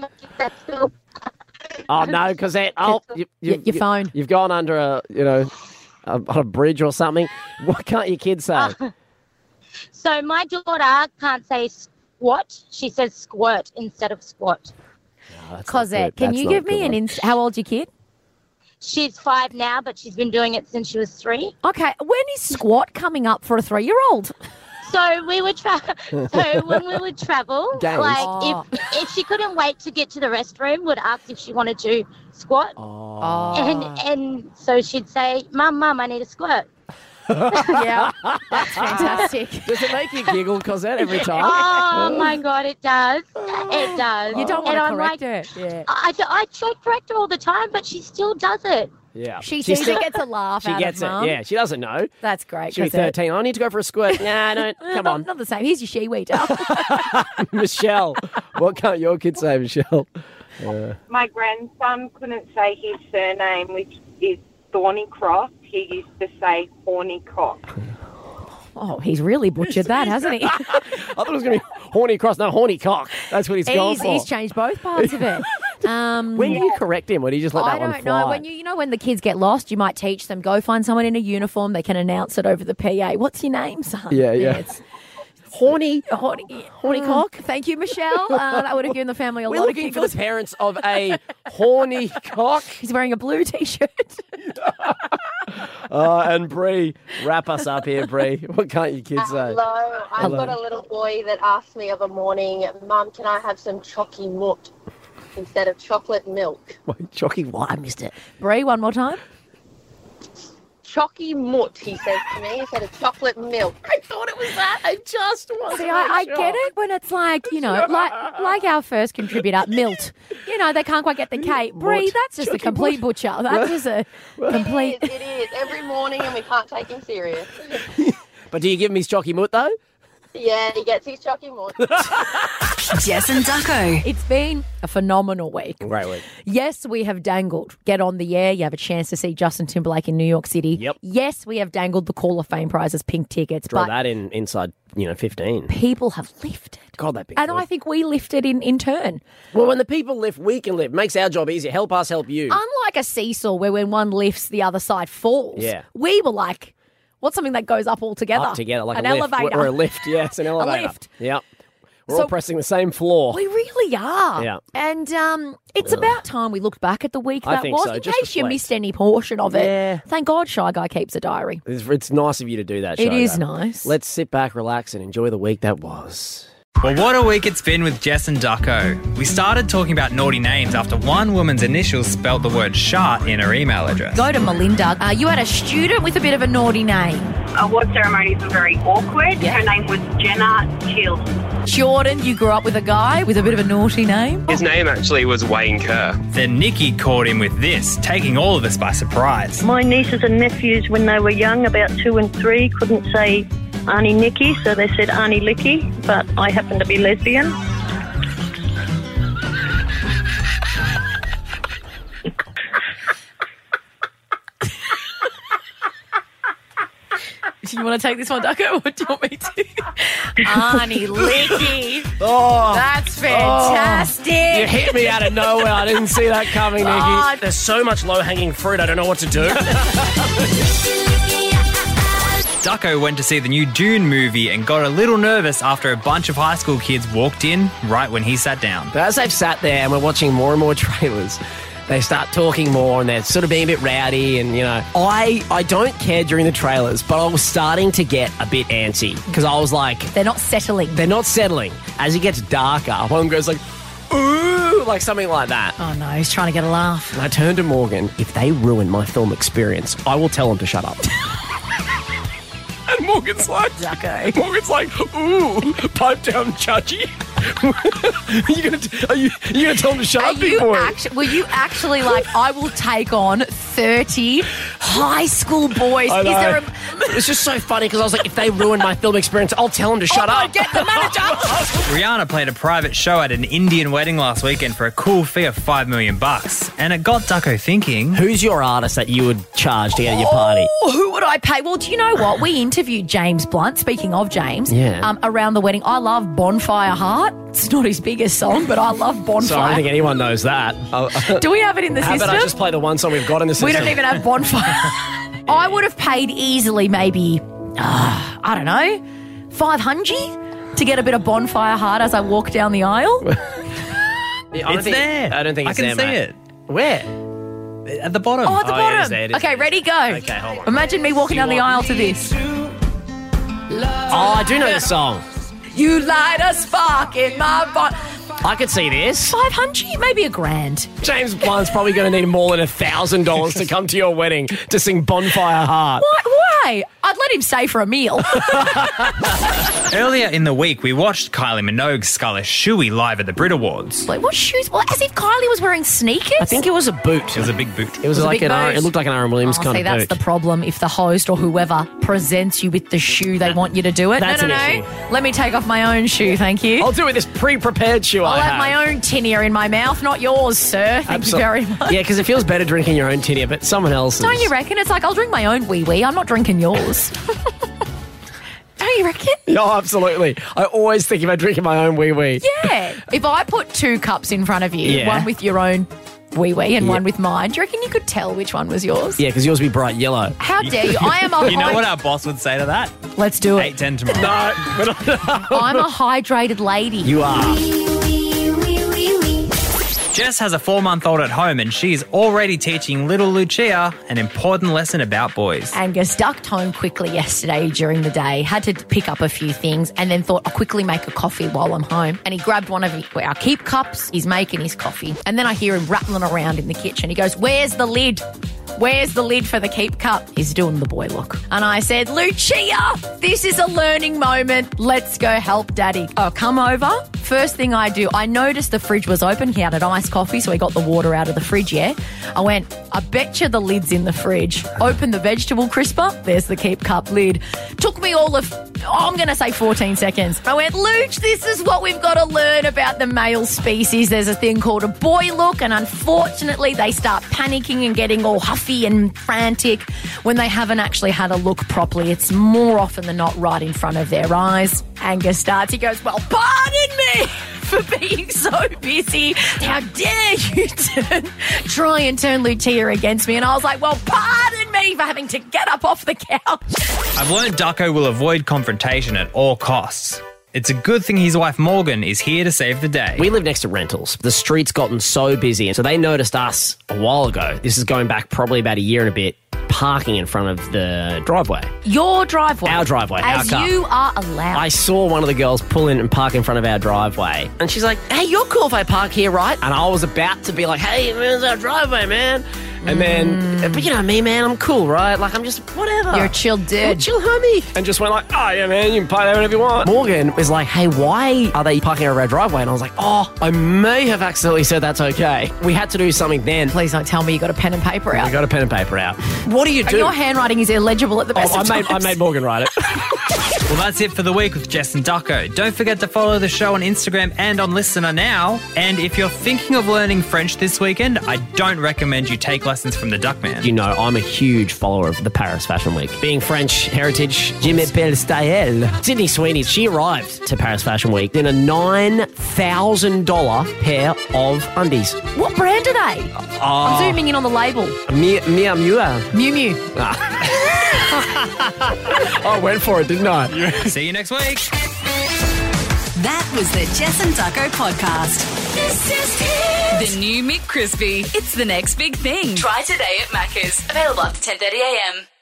Oh no, Cosette. Oh, Your phone. You've gone under on a bridge or something. What can't your kids say? So my daughter can't say squat. She says squirt instead of squat. Cosette, can you give me an how old's your kid? She's 5 now, but she's been doing it since she was 3. Okay, when is squat coming up for a 3-year-old? So we would when we would travel, Games. like if she couldn't wait to get to the restroom, would ask if she wanted to squat. And so she'd say, Mum, I need a squirt. Yeah, that's fantastic. Does it make you giggle, Cosette, every time? Oh my God, it does. It does. You don't want And to I'm correct her. Yeah. I try to correct her all the time, but she still does it. Yeah. She sees it, gets a laugh She out gets of it. Mum. Yeah, she doesn't know. That's great. She'll be 13. I need to go for a squirt. Nah, don't. Come on. Not the same. Here's your she-weeder. Michelle, what can't your kid say, Michelle? My grandson couldn't say his surname, which is Thornycross. He used to say horny cock. Oh, he's really butchered that, hasn't he? I thought it was going to be horny cross, no, horny cock. That's what he's going for. He's changed both parts of it. When do you correct him? Or do you just let that one fly? I don't know. When you know when the kids get lost, you might teach them, go find someone in a uniform. They can announce it over the PA. What's your name, son? Yeah. It's horny cock. Thank you, Michelle. That would have given the family a We're lot looking of for the parents of a horny cock. He's wearing a blue T-shirt. And Bree, wrap us up here, Bree. What can't your kids say? Hello. I've got a little boy that asked me of a morning, Mum, can I have some chocky mut instead of chocolate milk? Wait, chocky what? I missed it. Bree, one more time. Chocky mut, he says to me, instead of chocolate milk. I thought it was that. I just wasn't. See, I get it when it's like, like our first contributor, Milt. They can't quite get the K. Bree, that's just a complete butcher. That's just a complete... It is. Every morning and we can't take him serious. But do you give him his chocky mut, though? Yeah, he gets his chocky mut. Jess and Ducko. It's been a phenomenal week. Great week. Yes, we have dangled. Get on the air. You have a chance to see Justin Timberlake in New York City. Yep. Yes, we have dangled the Call of Fame prizes, pink tickets. Draw but that inside, 15. people have lifted. God, that big. And I think we lifted in turn. Well, when the people lift, we can lift. Makes our job easier. Help us, help you. Unlike a seesaw where when one lifts, the other side falls. Yeah. We were like, what's something that goes up all together? Up together, like an a lift. elevator. Or a lift, yes, an elevator. lift. Yep. We're all pressing the same floor. We really are. Yeah. And it's about time we looked back at the week I that think was, so. in Just case you reflect. missed any portion of it. Yeah. Thank God Shy Guy keeps a diary. It's nice of you to do that, It Shogo. is nice. Let's sit back, relax, and enjoy the week that was. Well, what a week it's been with Jess and Ducko. We started talking about naughty names after one woman's initials spelt the word shart in her email address. Go to Melinda. You had a student with a bit of a naughty name. Award ceremonies were very awkward. Yeah. Her name was Jenna Chill. Jordan, you grew up with a guy with a bit of a naughty name. His name actually was Wayne Kerr. Then Nikki caught him with this, taking all of us by surprise. My nieces and nephews, when they were young, about 2 and 3, couldn't say Auntie Nikki, so they said Auntie Licky, but I happen to be lesbian. Do you want to take this one, Ducko, or do you want me to? Auntie Licky. Oh, That's fantastic. You hit me out of nowhere. I didn't see that coming, Nikki. Oh. There's so much low-hanging fruit, I don't know what to do. Ducko went to see the new Dune movie and got a little nervous after a bunch of high school kids walked in right when he sat down. But as they've sat there and we're watching more and more trailers, they start talking more and they're sort of being a bit rowdy and, I don't care during the trailers, but I was starting to get a bit antsy because I was like... They're not settling. As it gets darker, one of them goes like, ooh, like something like that. Oh, no, he's trying to get a laugh. And I turned to Morgan, if they ruin my film experience, I will tell them to shut up. And Morgan's like, ooh, pipe down, judgy. Are you gonna tell him to shut up, big boy? Were you actually like, I will take on 30 high school boys? I know. It's just so funny because I was like, if they ruin my film experience, I'll tell them to shut up. Get the manager. Rihanna played a private show at an Indian wedding last weekend for a cool fee of $5 million. And it got Ducko thinking... Who's your artist that you would charge to get at your party? Oh, who would I pay? Well, do you know what? We interviewed James Blunt, speaking of James, Yeah. Around the wedding. I love Bonfire Heart. It's not his biggest song, but I love Bonfire. So I don't think anyone knows that. Do we have it in the How system? about I just play the one song we've got in the system? We don't even have Bonfire. I would have paid easily maybe, I don't know, 500 to get a bit of Bonfire Heart as I walk down the aisle. It's there. I don't think I it's can there, see mate. it. Where? At the bottom. Oh, at the Oh, yeah, bottom. it is, Okay, ready, go. Okay, hold on. Imagine me walking down the aisle to this. Oh, I do know this song. You light a spark in my body. I could see this. 500, maybe $1,000. James Blunt's probably going to need more than $1,000 to come to your wedding to sing Bonfire Heart. Why? I'd let him stay for a meal. Earlier in the week, we watched Kylie Minogue scull a shoey live at the Brit Awards. Like, what shoes? Well, as if Kylie was wearing sneakers? I think it was a boot. It was a big boot. It was a like big boot. It looked like an Aaron Williams kind See, of that's boot. the problem. If the host or whoever presents you with the shoe they want you to do it. That's no. an issue. Let me take off my own shoe, thank you. I'll do it this pre-prepared shoe I'll I have my own tinea in my mouth, not yours, sir. Thank you very much. Yeah, because it feels better drinking your own tinea, but someone else's. Don't you reckon? It's like, I'll drink my own wee-wee. I'm not drinking yours. Don't you reckon? Yeah, absolutely. I always think about drinking my own wee-wee. Yeah. If I put 2 cups in front of you, Yeah. one with your own wee-wee and one with mine, do you reckon you could tell which one was yours? Yeah, because yours would be bright yellow. How dare you? I am a You know what our boss would say to that? Let's do it. 8:10 tomorrow. I'm a hydrated lady. You are. Jess has a 4-month-old at home and she's already teaching little Lucia an important lesson about boys. Angus ducked home quickly yesterday during the day, had to pick up a few things, and then thought, I'll quickly make a coffee while I'm home. And he grabbed one of our keep cups, he's making his coffee. And then I hear him rattling around in the kitchen. He goes, where's the lid? Where's the lid for the keep cup? He's doing the boy look. And I said, Lucia, this is a learning moment. Let's go help Daddy. Oh, come over. First thing I do, I noticed the fridge was open. He had an iced coffee, so he got the water out of the fridge, yeah? I went, I bet you the lid's in the fridge. Open the vegetable crisper. There's the keep cup lid. Took me all of, I'm going to say 14 seconds. I went, Luch, this is what we've got to learn about the male species. There's a thing called a boy look, and unfortunately they start panicking and getting all huffy and frantic when they haven't actually had a look properly. It's more often than not right in front of their eyes. Angus starts, he goes, well, pardon me for being so busy. How dare you try and turn Lucia against me? And I was like, well, pardon me for having to get up off the couch. I've learned Ducko will avoid confrontation at all costs. It's a good thing his wife Morgan is here to save the day. We live next to rentals. The street's gotten so busy, so they noticed us a while ago. This is going back probably about a year and a bit, parking in front of the driveway. Your driveway. Our driveway, As our car. you are allowed. I saw one of the girls pull in and park in front of our driveway. And she's like, hey, you're cool if I park here, right? And I was about to be like, hey, man, it's our driveway, man. And then, but you know me, man, I'm cool, right? Like, I'm just, whatever. You're a chill dude. I'm a chill homie. And just went like, oh, yeah, man, you can park there whenever you want. Morgan was like, hey, why are they parking over our driveway? And I was like, oh, I may have accidentally said that's okay. We had to do something then. Please don't tell me you got a pen and paper out. We got a pen and paper out. What do you do? Your handwriting is illegible at the best of times. I made Morgan write it. Well, that's it for the week with Jess and Ducko. Don't forget to follow the show on Instagram and on Listener Now. And if you're thinking of learning French this weekend, I don't recommend you take lessons from the Duckman. You know, I'm a huge follower of the Paris Fashion Week. Being French heritage, je m'appelle Staël. Sydney Sweeney, she arrived to Paris Fashion Week in a $9,000 pair of undies. What brand are they? I'm zooming in on the label. Miu Miu. Miu Miu. I went for it, didn't I? See you next week. That was the Jess and Ducko podcast. This is it. The new McCrispy. It's the next big thing. Try today at Macca's. Available after 10:30 a.m.